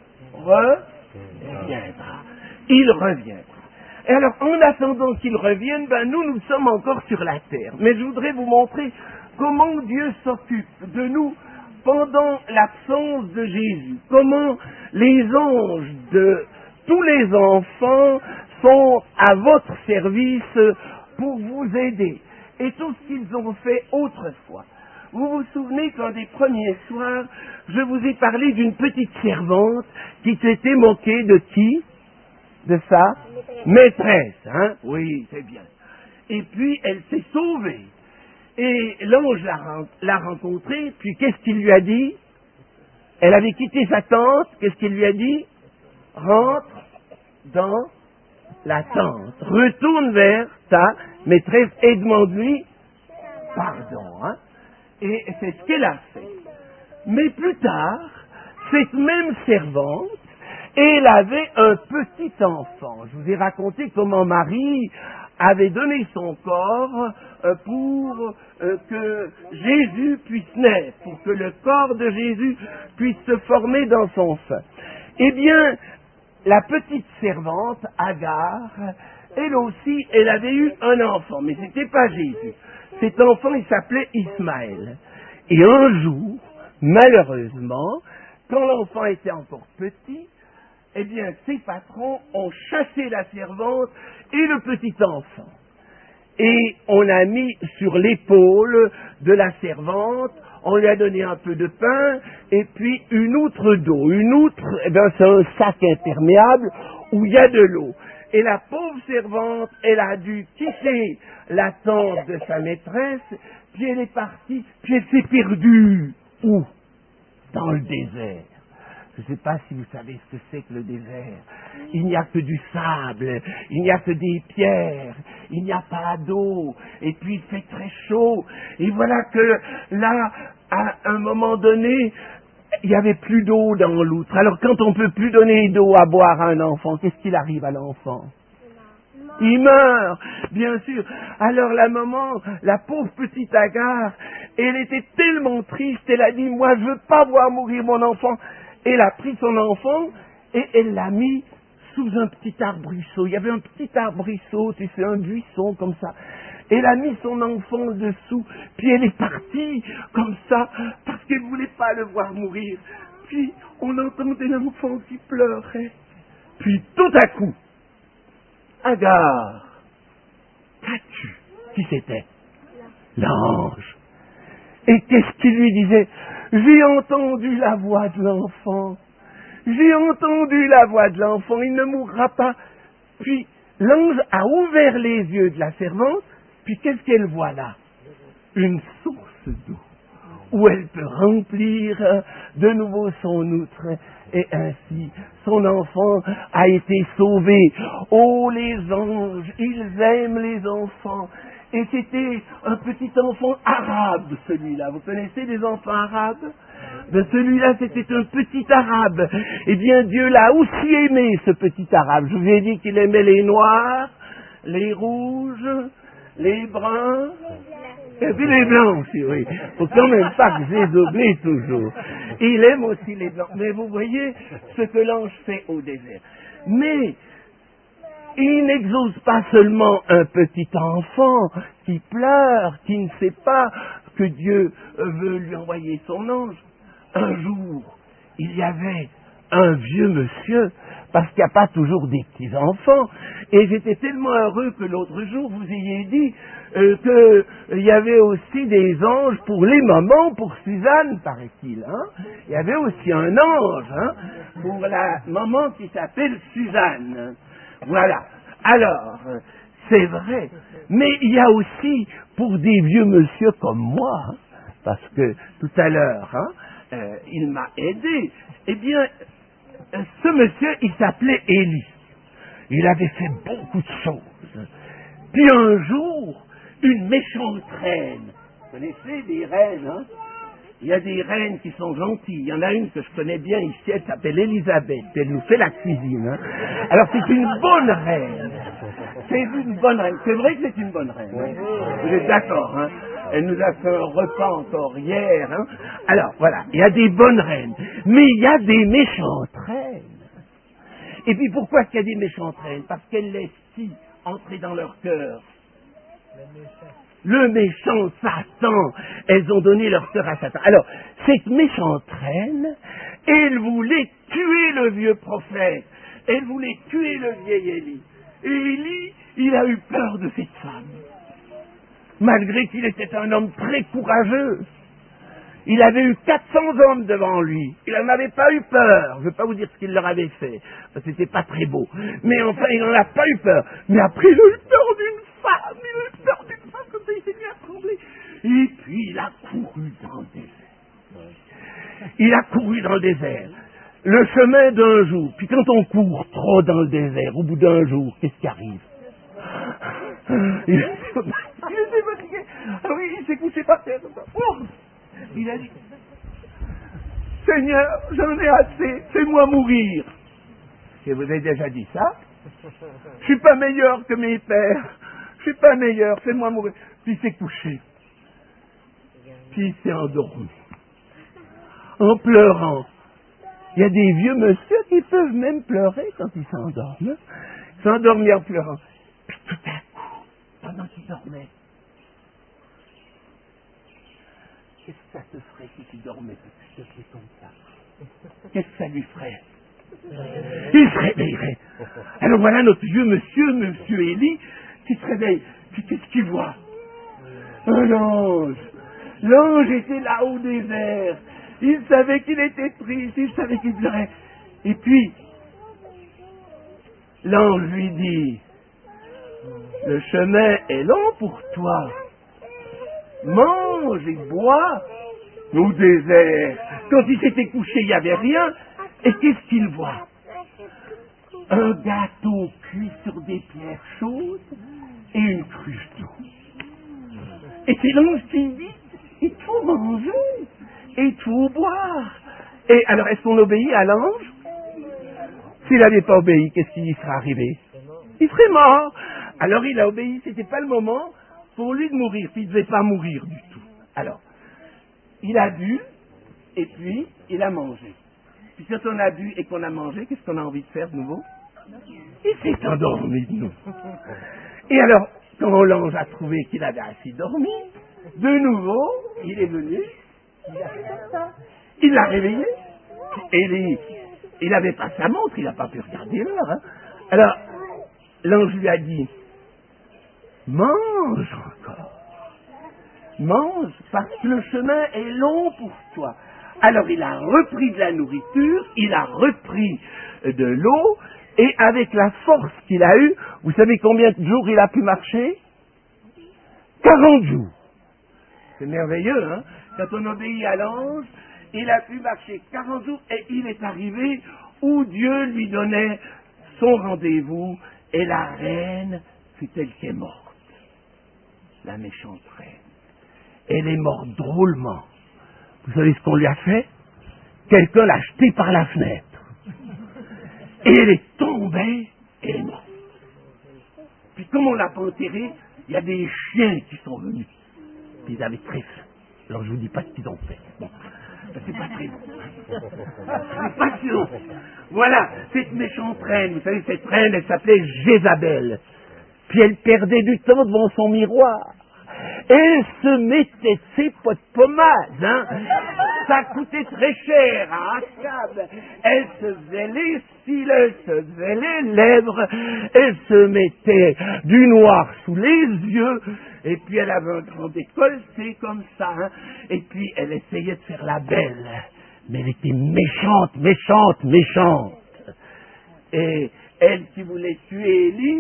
reviendra. Il reviendra. Et alors, en attendant qu'il revienne, ben nous, nous sommes encore sur la terre. Mais je voudrais vous montrer comment Dieu s'occupe de nous pendant l'absence de Jésus. Comment les anges de tous les enfants sont à votre service pour vous aider. Et tout ce qu'ils ont fait autrefois. Vous vous souvenez qu'en des premiers soirs, je vous ai parlé d'une petite servante qui s'était moquée de qui? De sa maîtresse, hein? Oui, c'est bien. Et puis, elle s'est sauvée. Et l'ange l'a, l'a rencontrée, puis qu'est-ce qu'il lui a dit? Elle avait quitté sa tente, qu'est-ce qu'il lui a dit? Rentre dans la tente. Retourne vers ta maîtresse et demande-lui pardon, hein? Et c'est ce qu'elle a fait. Mais plus tard, cette même servante, elle avait un petit enfant. Je vous ai raconté comment Marie avait donné son corps euh, pour euh, que Jésus puisse naître, pour que le corps de Jésus puisse se former dans son sein. Eh bien, la petite servante, Agar, elle aussi, elle avait eu un enfant, mais ce n'était pas Jésus. Cet enfant, il s'appelait Ismaël. Et un jour, malheureusement, quand l'enfant était encore petit, eh bien, ses patrons ont chassé la servante et le petit enfant. Et on a mis sur l'épaule de la servante, on lui a donné un peu de pain et puis une outre d'eau. Une outre, eh bien, c'est un sac imperméable où il y a de l'eau. Et la pauvre servante, elle a dû quitter la tente de sa maîtresse, puis elle est partie, puis elle s'est perdue. Où? Dans le désert. Je ne sais pas si vous savez ce que c'est que le désert. Il n'y a que du sable, il n'y a que des pierres, il n'y a pas d'eau, et puis il fait très chaud. Et voilà que là, à un moment donné, il n'y avait plus d'eau dans l'outre. Alors quand on ne peut plus donner d'eau à boire à un enfant, qu'est-ce qu'il arrive à l'enfant? Il meurt, bien sûr. Alors la maman, la pauvre petite Agar, elle était tellement triste, elle a dit, moi je ne veux pas voir mourir mon enfant. Elle a pris son enfant et elle l'a mis sous un petit arbrisseau. Il y avait un petit arbrisseau, tu sais, un buisson comme ça. Elle a mis son enfant dessous, puis elle est partie comme ça, parce qu'elle ne voulait pas le voir mourir. Puis on entendait l'enfant qui pleurait. Puis tout à coup, Agar, qu'as-tu? Qui c'était? L'ange. Et qu'est-ce qu'il lui disait? J'ai entendu la voix de l'enfant. J'ai entendu la voix de l'enfant. Il ne mourra pas. Puis l'ange a ouvert les yeux de la servante. Puis qu'est-ce qu'elle voit là? Une source d'eau où elle peut remplir de nouveau son outre. Et ainsi, son enfant a été sauvé. Oh, les anges, ils aiment les enfants. Et c'était un petit enfant arabe, celui-là. Vous connaissez les enfants arabes? De celui-là, c'était un petit arabe. Eh bien, Dieu l'a aussi aimé, ce petit arabe. Je vous ai dit qu'il aimait les noirs, les rouges, les bruns, et puis les blancs aussi, oui. Faut quand même pas que j'ai doublé toujours. Il aime aussi les blancs. Mais vous voyez ce que l'ange fait au désert. Mais il n'exauce pas seulement un petit enfant qui pleure, qui ne sait pas que Dieu veut lui envoyer son ange. Un jour, il y avait un vieux monsieur, parce qu'il n'y a pas toujours des petits-enfants, et j'étais tellement heureux que l'autre jour, vous ayez dit euh, qu'il y avait aussi des anges pour les mamans, pour Suzanne, paraît-il. Hein? Il y avait aussi un ange hein, pour la maman qui s'appelle Suzanne. Voilà. Alors, c'est vrai. Mais il y a aussi, pour des vieux monsieur comme moi, hein, parce que tout à l'heure, hein, euh, il m'a aidé, eh bien, euh, ce monsieur, il s'appelait Élie. Il avait fait beaucoup de choses. Puis un jour, une méchante reine, vous connaissez les reines, hein? Il y a des reines qui sont gentilles. Il y en a une que je connais bien ici, elle s'appelle Élisabeth. Elle nous fait la cuisine. Hein. Alors c'est une bonne reine. C'est une bonne reine. C'est vrai que c'est une bonne reine. Hein. Vous êtes d'accord, hein? Elle nous a fait un repas encore hier. Hein. Alors voilà, il y a des bonnes reines. Mais il y a des méchantes reines. Et puis pourquoi est-ce qu'il y a des méchantes reines? Parce qu'elles laissent qui entrer dans leur cœur? Le méchant Satan. Elles ont donné leur cœur à Satan. Alors, cette méchante reine, elle voulait tuer le vieux prophète. Elle voulait tuer le vieil Élie. Et Élie, il a eu peur de cette femme. Malgré qu'il était un homme très courageux. Il avait eu quatre cents hommes devant lui. Il n'en avait pas eu peur. Je ne vais pas vous dire ce qu'il leur avait fait, parce que c'était pas très beau. Mais enfin, il n'en a pas eu peur. Mais après, il a eu peur d'une femme. Il a eu peur d'une femme, comme ça, il s'est mis à trembler. Et puis, il a couru dans le désert. Il a couru dans le désert. Le chemin d'un jour. Puis quand on court trop dans le désert, au bout d'un jour, qu'est-ce qui arrive? Il était fatigué. Alors, il s'est couché par terre. Oh, il a dit, Seigneur, j'en ai assez, fais-moi mourir. Je vous ai déjà dit ça. Je suis pas meilleur que mes pères. Je suis pas meilleur, fais-moi mourir. Puis il s'est couché. Puis il s'est endormi. En pleurant. Il y a des vieux monsieur qui peuvent même pleurer quand ils s'endorment. Ils s'endorment en pleurant. Puis tout à coup, pendant qu'il dormait, qu'est-ce que ça te ferait si tu dormais que tu te fais comme ça? Qu'est-ce que ça lui ferait? Il se réveillerait. Alors voilà notre vieux monsieur, monsieur Élie, qui se réveille. Puis qu'est-ce qu'il voit? Un ange. L'ange était là au désert. Il savait qu'il était triste, il savait qu'il pleurait. Et puis, l'ange lui dit, le chemin est long pour toi. Mange et bois au désert. Quand il s'était couché, il n'y avait rien. Et qu'est-ce qu'il voit? Un gâteau cuit sur des pierres chaudes et une cruche d'eau. Et c'est l'ange qui dit, il faut manger et il faut boire. Et alors, est-ce qu'on obéit à l'ange? S'il n'avait pas obéi, qu'est-ce qui lui serait arrivé? Il serait mort. Alors il a obéi, c'était pas le moment pour lui de mourir, puis il ne devait pas mourir du tout. Alors, il a bu, et puis il a mangé. Puis quand on a bu et qu'on a mangé, qu'est-ce qu'on a envie de faire de nouveau? Il s'est endormi de nouveau. Et alors, quand l'ange a trouvé qu'il avait assez dormi, de nouveau, il est venu, il a fait ça. Il l'a réveillé, et il, il n'avait pas sa montre, il n'a pas pu regarder l'heure. Hein. Alors, l'ange lui a dit, mange encore. Mange, parce que le chemin est long pour toi. Alors il a repris de la nourriture, il a repris de l'eau, et avec la force qu'il a eue, vous savez combien de jours il a pu marcher? quarante jours. C'est merveilleux, hein? Quand on obéit à l'ange, il a pu marcher quarante jours, et il est arrivé où Dieu lui donnait son rendez-vous, et la reine fut elle qui est morte. La méchante reine. Elle est morte drôlement. Vous savez ce qu'on lui a fait? Quelqu'un l'a jetée par la fenêtre. Et elle est tombée et elle est morte. Puis comme on l'a pas enterrée, il y a des chiens qui sont venus. Puis ils avaient très faim. Alors je vous dis pas ce qu'ils ont fait. Bon, c'est pas très bon. C'est pas si long. Voilà, cette méchante reine, vous savez, cette reine, elle s'appelait Jézabel. Puis elle perdait du temps devant son miroir. Elle se mettait ses pots de pommade, hein. Ça coûtait très cher à Achab. Elle se faisait les cils, elle se faisait les lèvres, elle se mettait du noir sous les yeux, et puis elle avait un grand décolleté comme ça, hein. Et puis elle essayait de faire la belle, mais elle était méchante, méchante, méchante. Et elle qui voulait tuer Élie,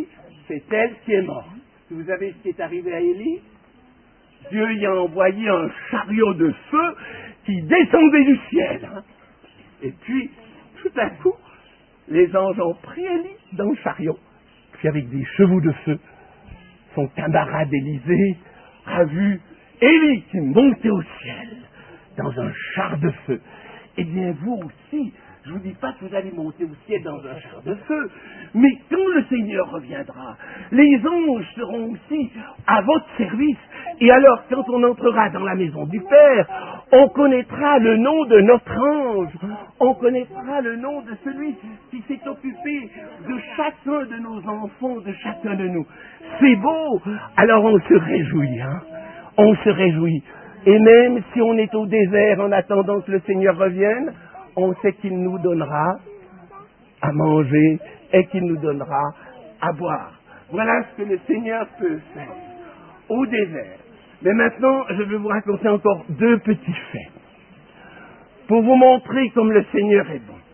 c'est elle qui est morte. Vous savez ce qui est arrivé à Élie? Dieu y a envoyé un chariot de feu qui descendait du ciel. Hein. Et puis, tout à coup, les anges ont pris Élie dans le chariot. Puis avec des chevaux de feu, son camarade Élisée a vu Élie qui montait au ciel dans un char de feu. Eh bien, vous aussi, je ne vous dis pas que vous allez monter au ciel dans un char de feu, mais quand le Seigneur reviendra, les anges seront aussi à votre service. Et alors, quand on entrera dans la maison du Père, on connaîtra le nom de notre ange, on connaîtra le nom de celui qui s'est occupé de chacun de nos enfants, de chacun de nous. C'est beau, alors on se réjouit, hein, on se réjouit. Et même si on est au désert en attendant que le Seigneur revienne, on sait qu'il nous donnera à manger et qu'il nous donnera à boire. Voilà ce que le Seigneur peut faire au désert. Mais maintenant, je vais vous raconter encore deux petits faits pour vous montrer comme le Seigneur est bon.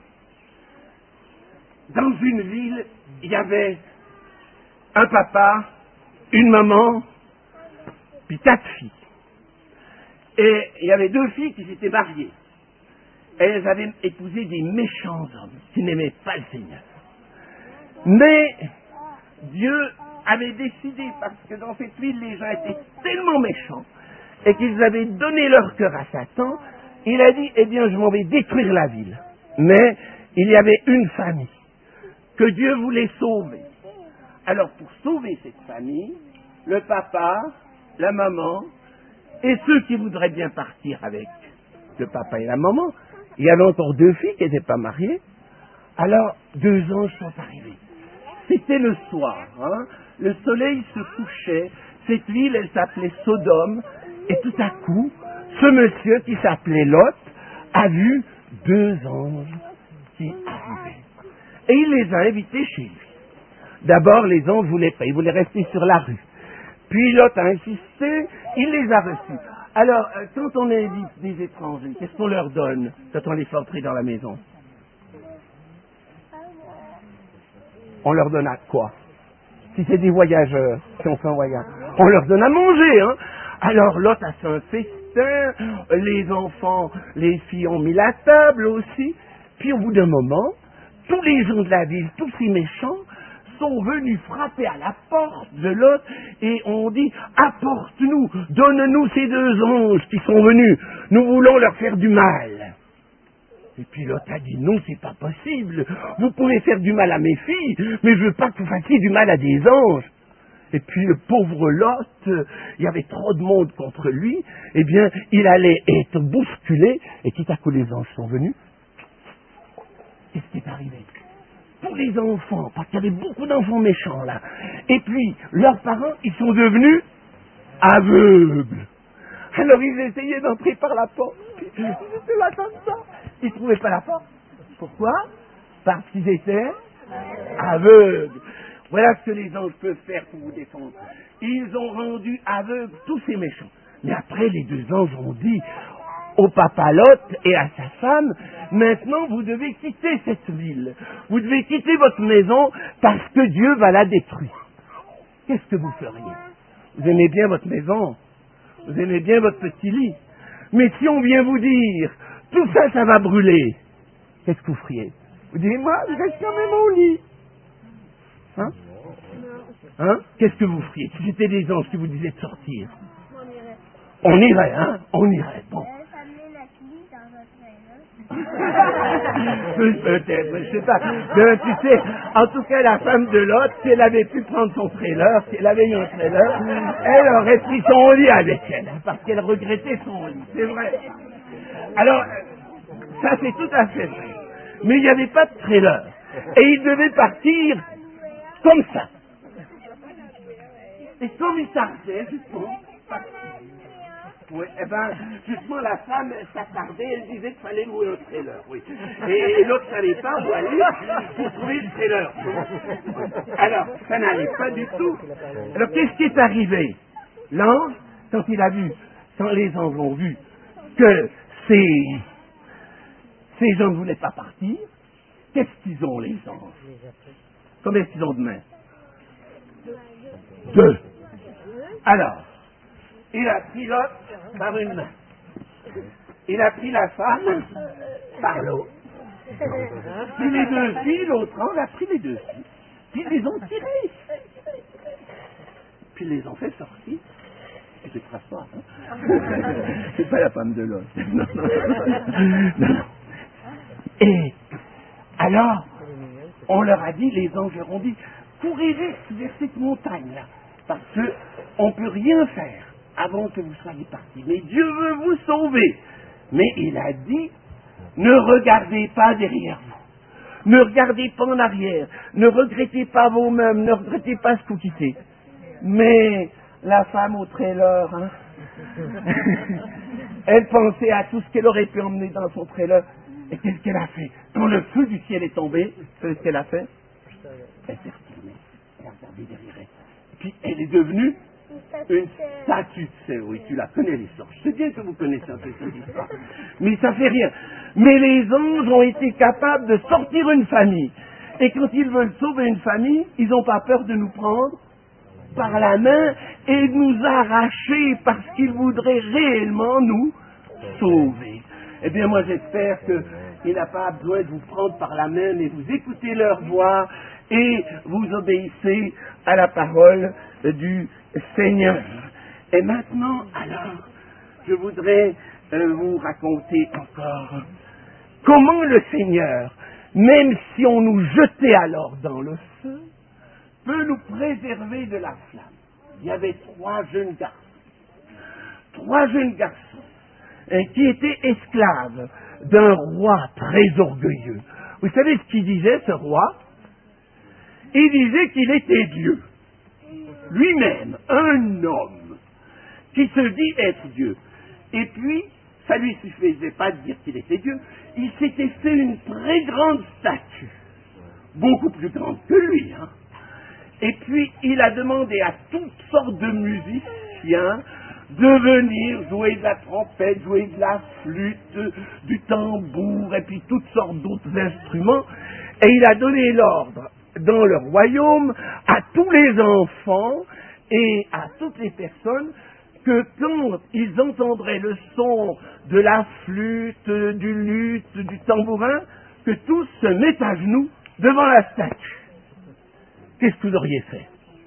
Dans une ville, il y avait un papa, une maman, puis quatre filles. Et il y avait deux filles qui s'étaient mariées. Elles avaient épousé des méchants hommes qui n'aimaient pas le Seigneur. Mais Dieu avait décidé, parce que dans cette ville, les gens étaient tellement méchants et qu'ils avaient donné leur cœur à Satan, il a dit, eh bien, je m'en vais détruire la ville. Mais il y avait une famille que Dieu voulait sauver. Alors, pour sauver cette famille, le papa, la maman, et ceux qui voudraient bien partir avec le papa et la maman, il y avait encore deux filles qui n'étaient pas mariées. Alors, deux anges sont arrivés. C'était le soir, hein. Le soleil se couchait. Cette ville, elle s'appelait Sodome. Et tout à coup, ce monsieur qui s'appelait Lot a vu deux anges qui arrivaient. Et il les a invités chez lui. D'abord, les anges ne voulaient pas. Ils voulaient rester sur la rue. Puis Lot a insisté, il les a reçus. Alors, quand on invite des étrangers, qu'est-ce qu'on leur donne quand on les fait entrer dans la maison? On leur donne à quoi? Si c'est des voyageurs qui ont fait un voyage, on leur donne à manger, hein. Alors Lot a fait un festin, les enfants, les filles ont mis la table aussi. Puis au bout d'un moment, tous les gens de la ville, tous ces méchants, sont venus frapper à la porte de Lot et ont dit « Apporte-nous, donne-nous ces deux anges qui sont venus, nous voulons leur faire du mal. » Et puis Lot a dit « Non, c'est pas possible, vous pouvez faire du mal à mes filles, mais je veux pas que vous fassiez du mal à des anges. » Et puis le pauvre Lot, il y avait trop de monde contre lui, eh bien, il allait être bousculé, et tout à coup les anges sont venus. Qu'est-ce qui est arrivé? Pour les enfants, parce qu'il y avait beaucoup d'enfants méchants là. Et puis, leurs parents, ils sont devenus aveugles. Alors ils essayaient d'entrer par la porte. Ils étaient là comme ça. Ils ne trouvaient pas la porte. Pourquoi? Parce qu'ils étaient aveugles. Voilà ce que les anges peuvent faire pour vous défendre. Ils ont rendu aveugles tous ces méchants. Mais après, les deux anges ont dit au papa Lot et à sa femme, maintenant vous devez quitter cette ville. Vous devez quitter votre maison parce que Dieu va la détruire. Qu'est-ce que vous feriez? Vous aimez bien votre maison, vous aimez bien votre petit lit. Mais si on vient vous dire, tout ça, ça va brûler, qu'est-ce que vous feriez? Vous dites, moi, je reste quand même au lit. Hein? Hein? Qu'est-ce que vous feriez si c'était des anges qui vous disaient de sortir? On irait, hein? On irait, bon. Peut-être, je sais pas. Mais, tu sais, en tout cas, la femme de Lot, si elle avait pu prendre son trailer, si elle avait eu un trailer, elle aurait pris son lit avec elle, parce qu'elle regrettait son lit, c'est vrai. Alors, ça c'est tout à fait vrai. Mais il n'y avait pas de trailer. Et il devait partir comme ça. Et comme il tardait, justement, oui, eh ben, justement, la femme s'attardait, elle disait qu'il fallait louer un trailer, oui. Et, et l'autre ne savait pas où aller pour trouver le trailer. Alors, ça n'allait pas du tout. Alors, qu'est-ce qui est arrivé? L'ange, quand il a vu, quand les anges ont vu que ces, ces gens ne voulaient pas partir, qu'est-ce qu'ils ont, les anges? Combien est-ce qu'ils ont de mains? Deux. Alors, il a pris l'autre par une main. Il a pris la femme par l'autre. Puis les deux filles, l'autre ange a pris les deux filles. Puis ils les ont tirées. Puis ils les ont fait sortir. C'est pas ça, hein? C'est pas la femme de l'autre. Non, non, non, non. Et alors, on leur a dit, les anges leur ont dit, courez vite vers cette montagne-là, parce qu'on ne peut rien faire avant que vous soyez partis. Mais Dieu veut vous sauver. Mais il a dit, ne regardez pas derrière vous. Ne regardez pas en arrière. Ne regrettez pas vos meubles. Ne regrettez pas ce que vous quittez. Mais la femme au trailer, hein, elle pensait à tout ce qu'elle aurait pu emmener dans son trailer. Et qu'est-ce qu'elle a fait? Quand le feu du ciel est tombé, vous savez ce qu'elle a fait? Elle s'est retournée. Elle a regardé derrière elle. Et puis elle est devenue une statue de sel. Oui, tu la connais l'histoire. Je sais bien que vous connaissez un peu cette histoire. Mais ça fait rien. Mais les anges ont été capables de sortir une famille. Et quand ils veulent sauver une famille, ils n'ont pas peur de nous prendre par la main et de nous arracher parce qu'ils voudraient réellement nous sauver. Eh bien, moi, j'espère qu'il n'a pas besoin de vous prendre par la main, mais vous écoutez leur voix et vous obéissez à la parole du Seigneur. Et maintenant, alors, je voudrais euh, vous raconter encore comment le Seigneur, même si on nous jetait alors dans le feu, peut nous préserver de la flamme. Il y avait trois jeunes garçons. Trois jeunes garçons euh, qui étaient esclaves d'un roi très orgueilleux. Vous savez ce qu'il disait, ce roi? Il disait qu'il était Dieu. Lui-même, un homme qui se dit être Dieu. Et puis, ça lui suffisait pas de dire qu'il était Dieu. Il s'était fait une très grande statue. Beaucoup plus grande que lui, hein. Et puis, il a demandé à toutes sortes de musiciens de venir jouer de la trompette, jouer de la flûte, du tambour, et puis toutes sortes d'autres instruments. Et il a donné l'ordre dans le royaume à tous les enfants et à toutes les personnes que quand ils entendraient le son de la flûte, du luth, du tambourin, que tous se mettent à genoux devant la statue. Qu'est-ce que vous auriez fait?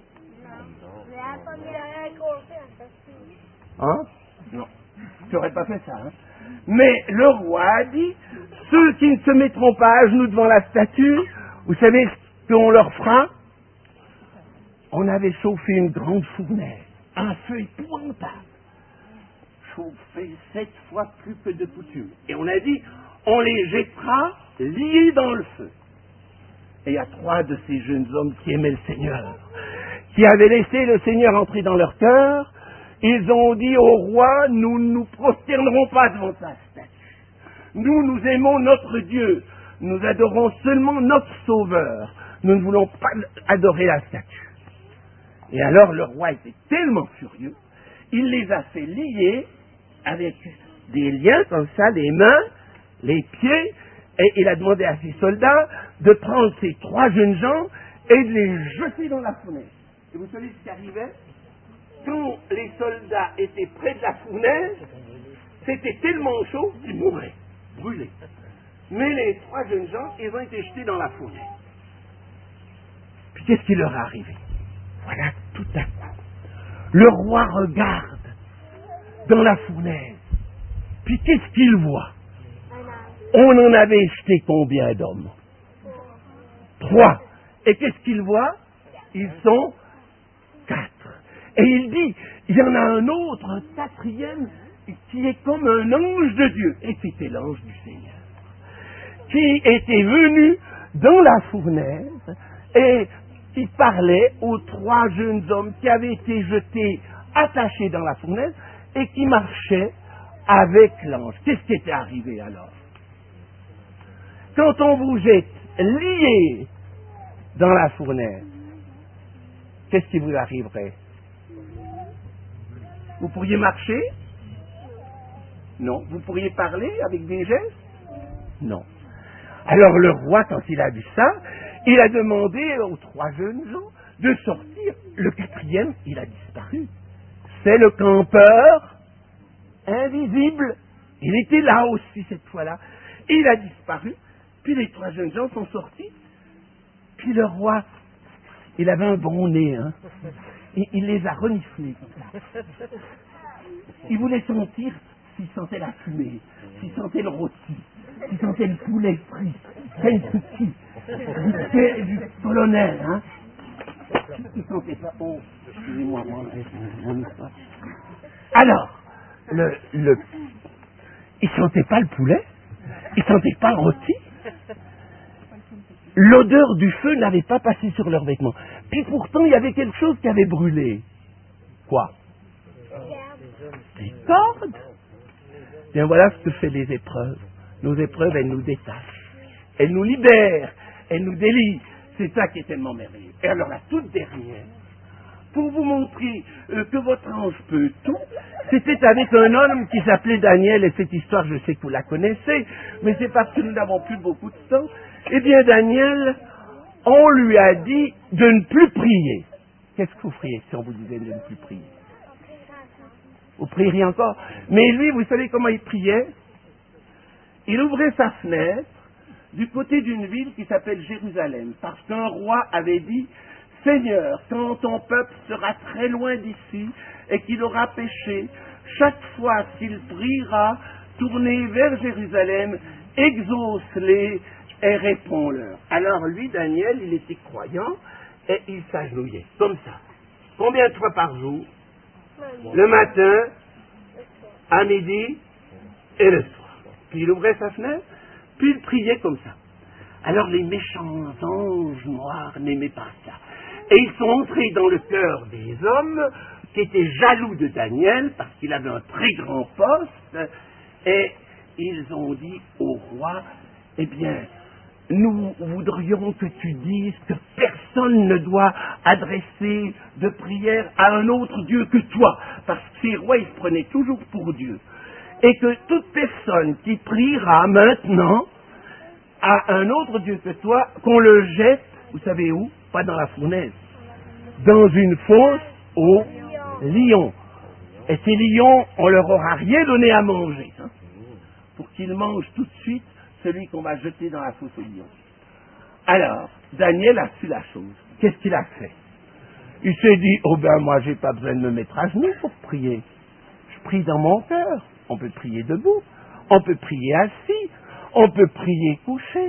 Hein? Non. Tu n'aurais pas fait ça, hein? Mais le roi a dit, ceux qui ne se mettront pas à genoux devant la statue, vous savez ce qu'on leur fera? On avait chauffé une grande fournaise, un feu épouvantable, chauffé sept fois plus que de coutume. Et on a dit, on les jettera liés dans le feu. Et il y a trois de ces jeunes hommes qui aimaient le Seigneur, qui avaient laissé le Seigneur entrer dans leur cœur. Ils ont dit au roi, nous ne nous prosternerons pas devant sa statue. Nous, nous aimons notre Dieu. Nous adorons seulement notre Sauveur. Nous ne voulons pas adorer la statue. Et alors le roi était tellement furieux, il les a fait lier avec des liens comme ça, les mains, les pieds, et il a demandé à ses soldats de prendre ces trois jeunes gens et de les jeter dans la fournaise. Et vous savez ce qui arrivait? Quand les soldats étaient près de la fournaise, c'était tellement chaud qu'ils mouraient, brûlés. Mais les trois jeunes gens, ils ont été jetés dans la fournaise. Puis qu'est-ce qui leur est arrivé? Voilà, tout à coup, le roi regarde dans la fournaise. Puis qu'est-ce qu'il voit? On en avait jeté combien d'hommes? Trois. Et qu'est-ce qu'il voit? Ils sont quatre. Et il dit, il y en a un autre, un quatrième, qui est comme un ange de Dieu. Et c'était l'ange du Seigneur, qui était venu dans la fournaise et qui parlait aux trois jeunes hommes qui avaient été jetés, attachés dans la fournaise, et qui marchaient avec l'ange. Qu'est-ce qui était arrivé alors? Quand on vous jette lié dans la fournaise, qu'est-ce qui vous arriverait? Vous pourriez marcher? Non. Vous pourriez parler avec des gestes? Non. Alors le roi, quand il a vu ça, il a demandé aux trois jeunes gens de sortir. Le quatrième, il a disparu. C'est le campeur invisible. Il était là aussi cette fois-là. Il a disparu. Puis les trois jeunes gens sont sortis. Puis le roi, il avait un bon nez, hein. Et il les a reniflés. Il voulait sentir s'il sentait la fumée, s'il sentait le rôti, s'il sentait le poulet frit, Kentucky, du, du colonel, hein. Il sentait pas. Oh, excusez-moi, moi, mon histoire. Alors, le, le, il sentait pas le poulet, il sentait pas le rôti. L'odeur du feu n'avait pas passé sur leurs vêtements. Puis pourtant, il y avait quelque chose qui avait brûlé. Quoi? Des cordes. Bien voilà ce que fait les épreuves. Nos épreuves, elles nous détachent. Elles nous libèrent. Elles nous délient. C'est ça qui est tellement merveilleux. Et alors la toute dernière, pour vous montrer euh, que votre ange peut tout, c'était avec un homme qui s'appelait Daniel, et cette histoire, je sais que vous la connaissez, mais c'est parce que nous n'avons plus beaucoup de temps. Eh bien, Daniel, on lui a dit de ne plus prier. Qu'est-ce que vous feriez si on vous disait de ne plus prier? Vous prieriez encore? Mais lui, vous savez comment il priait? Il ouvrait sa fenêtre du côté d'une ville qui s'appelle Jérusalem, parce qu'un roi avait dit: Seigneur, quand ton peuple sera très loin d'ici et qu'il aura péché, chaque fois qu'il priera, tournez vers Jérusalem, exauce-les et réponds-leur. Alors lui, Daniel, il était croyant et il s'agenouillait, comme ça. Combien de fois par jour? Le matin, à midi et le soir. Puis il ouvrait sa fenêtre, puis il priait comme ça. Alors les méchants anges noirs n'aimaient pas ça. Et ils sont entrés dans le cœur des hommes qui étaient jaloux de Daniel parce qu'il avait un très grand poste. Et ils ont dit au roi: eh bien, nous voudrions que tu dises que personne ne doit adresser de prière à un autre Dieu que toi. Parce que ces rois, ils se prenaient toujours pour Dieu. Et que toute personne qui priera maintenant à un autre Dieu que toi, qu'on le jette, vous savez où? Pas dans la fournaise. Dans une fosse aux lions. Et ces lions, on leur aura rien donné à manger. Hein, pour qu'ils mangent tout de suite celui qu'on va jeter dans la fosse aux lions. Alors, Daniel a su la chose. Qu'est-ce qu'il a fait? Il s'est dit: oh ben moi j'ai pas besoin de me mettre à genoux pour prier. Je prie dans mon cœur. On peut prier debout, on peut prier assis, on peut prier couché.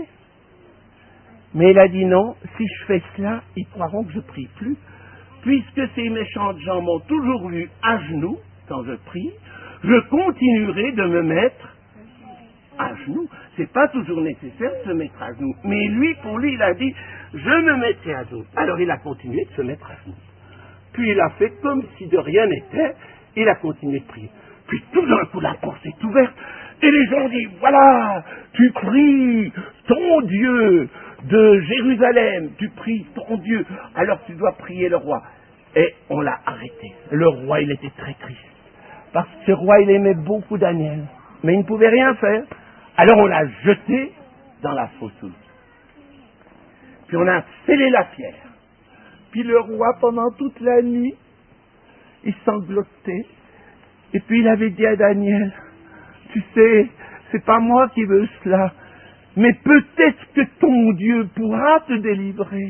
Mais il a dit: non, si je fais cela, ils croiront que je prie plus. Puisque ces méchantes gens m'ont toujours vu à genoux quand je prie, je continuerai de me mettre à genoux. C'est pas toujours nécessaire de se mettre à genoux. Mais lui, pour lui, il a dit: je me mettrai à genoux. Alors il a continué de se mettre à genoux. Puis il a fait comme si de rien n'était, il a continué de prier. Puis tout d'un coup, la porte s'est ouverte, et les gens disent: voilà, tu pries ton Dieu de Jérusalem, tu pries ton Dieu, alors tu dois prier le roi. Et on l'a arrêté. Le roi, il était très triste, parce que ce roi, il aimait beaucoup Daniel, mais il ne pouvait rien faire. Alors on l'a jeté dans la fosse aux lions. Puis on a scellé la pierre. Puis le roi, pendant toute la nuit, il sanglotait. Et puis il avait dit à Daniel: tu sais, c'est pas moi qui veux cela, mais peut-être que ton Dieu pourra te délivrer.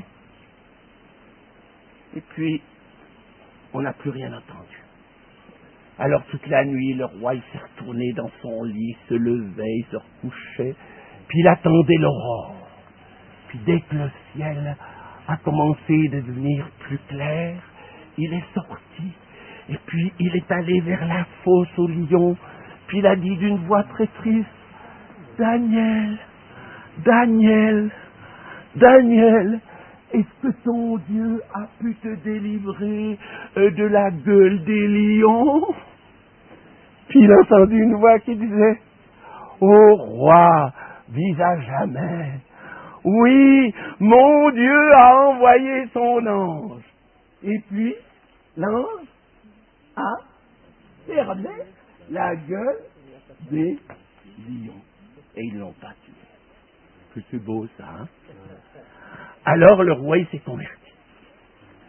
Et puis, on n'a plus rien entendu. Alors toute la nuit, le roi, il s'est retourné dans son lit, il se levait, il se recouchait, puis il attendait l'aurore. Puis dès que le ciel a commencé de devenir plus clair, il est sorti. Et puis il est allé vers la fosse aux lions, puis il a dit d'une voix très triste: Daniel, Daniel, Daniel, est-ce que ton Dieu a pu te délivrer euh, de la gueule des lions? Puis il a entendu une voix qui disait: ô roi, vis à jamais. Oui, mon Dieu a envoyé son ange. Et puis, l'ange a fermé la gueule des lions. Et ils ne l'ont pas tué. Que c'est beau ça, hein? Alors le roi, il s'est converti.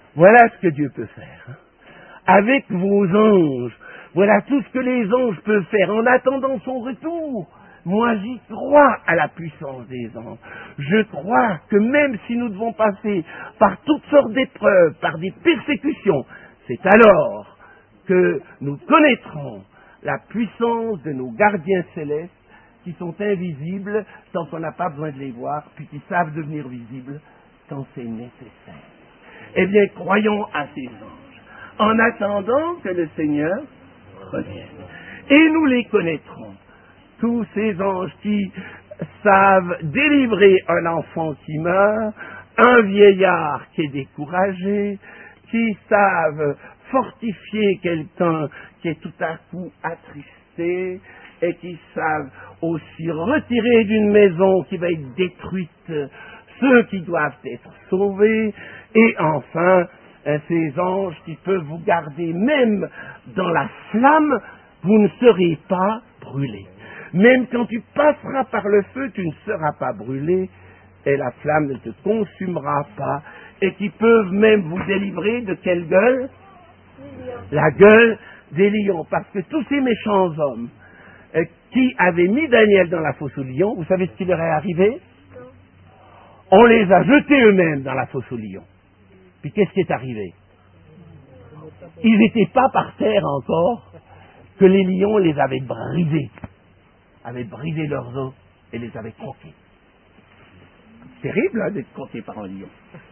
Voilà ce que Dieu peut faire. Hein. Avec vos anges, voilà tout ce que les anges peuvent faire en attendant son retour. Moi, j'y crois à la puissance des anges. Je crois que même si nous devons passer par toutes sortes d'épreuves, par des persécutions, c'est alors que nous connaîtrons la puissance de nos gardiens célestes qui sont invisibles tant qu'on n'a pas besoin de les voir, puis qui savent devenir visibles quand c'est nécessaire. Eh bien, croyons à ces anges, en attendant que le Seigneur revienne. Et nous les connaîtrons. Tous ces anges qui savent délivrer un enfant qui meurt, un vieillard qui est découragé, qui savent fortifier quelqu'un qui est tout à coup attristé, et qui savent aussi retirer d'une maison qui va être détruite ceux qui doivent être sauvés, et enfin, ces anges qui peuvent vous garder même dans la flamme, vous ne serez pas brûlés. Même quand tu passeras par le feu, tu ne seras pas brûlé, et la flamme ne te consumera pas, et qui peuvent même vous délivrer de quelle gueule? La gueule des lions, parce que tous ces méchants hommes euh, qui avaient mis Daniel dans la fosse aux lions, vous savez ce qui leur est arrivé? On les a jetés eux-mêmes dans la fosse aux lions. Puis qu'est-ce qui est arrivé? Ils n'étaient pas par terre encore, que les lions les avaient brisés, avaient brisé leurs os et les avaient croqués. C'est terrible hein, d'être croqué par un lion.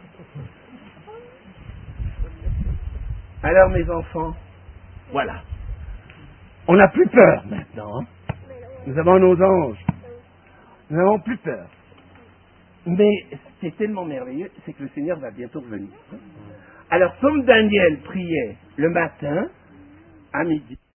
Alors mes enfants, voilà. On n'a plus peur maintenant. Hein. Nous avons nos anges. Nous n'avons plus peur. Mais ce qui est tellement merveilleux, c'est que le Seigneur va bientôt revenir. Alors comme Daniel priait le matin, à midi,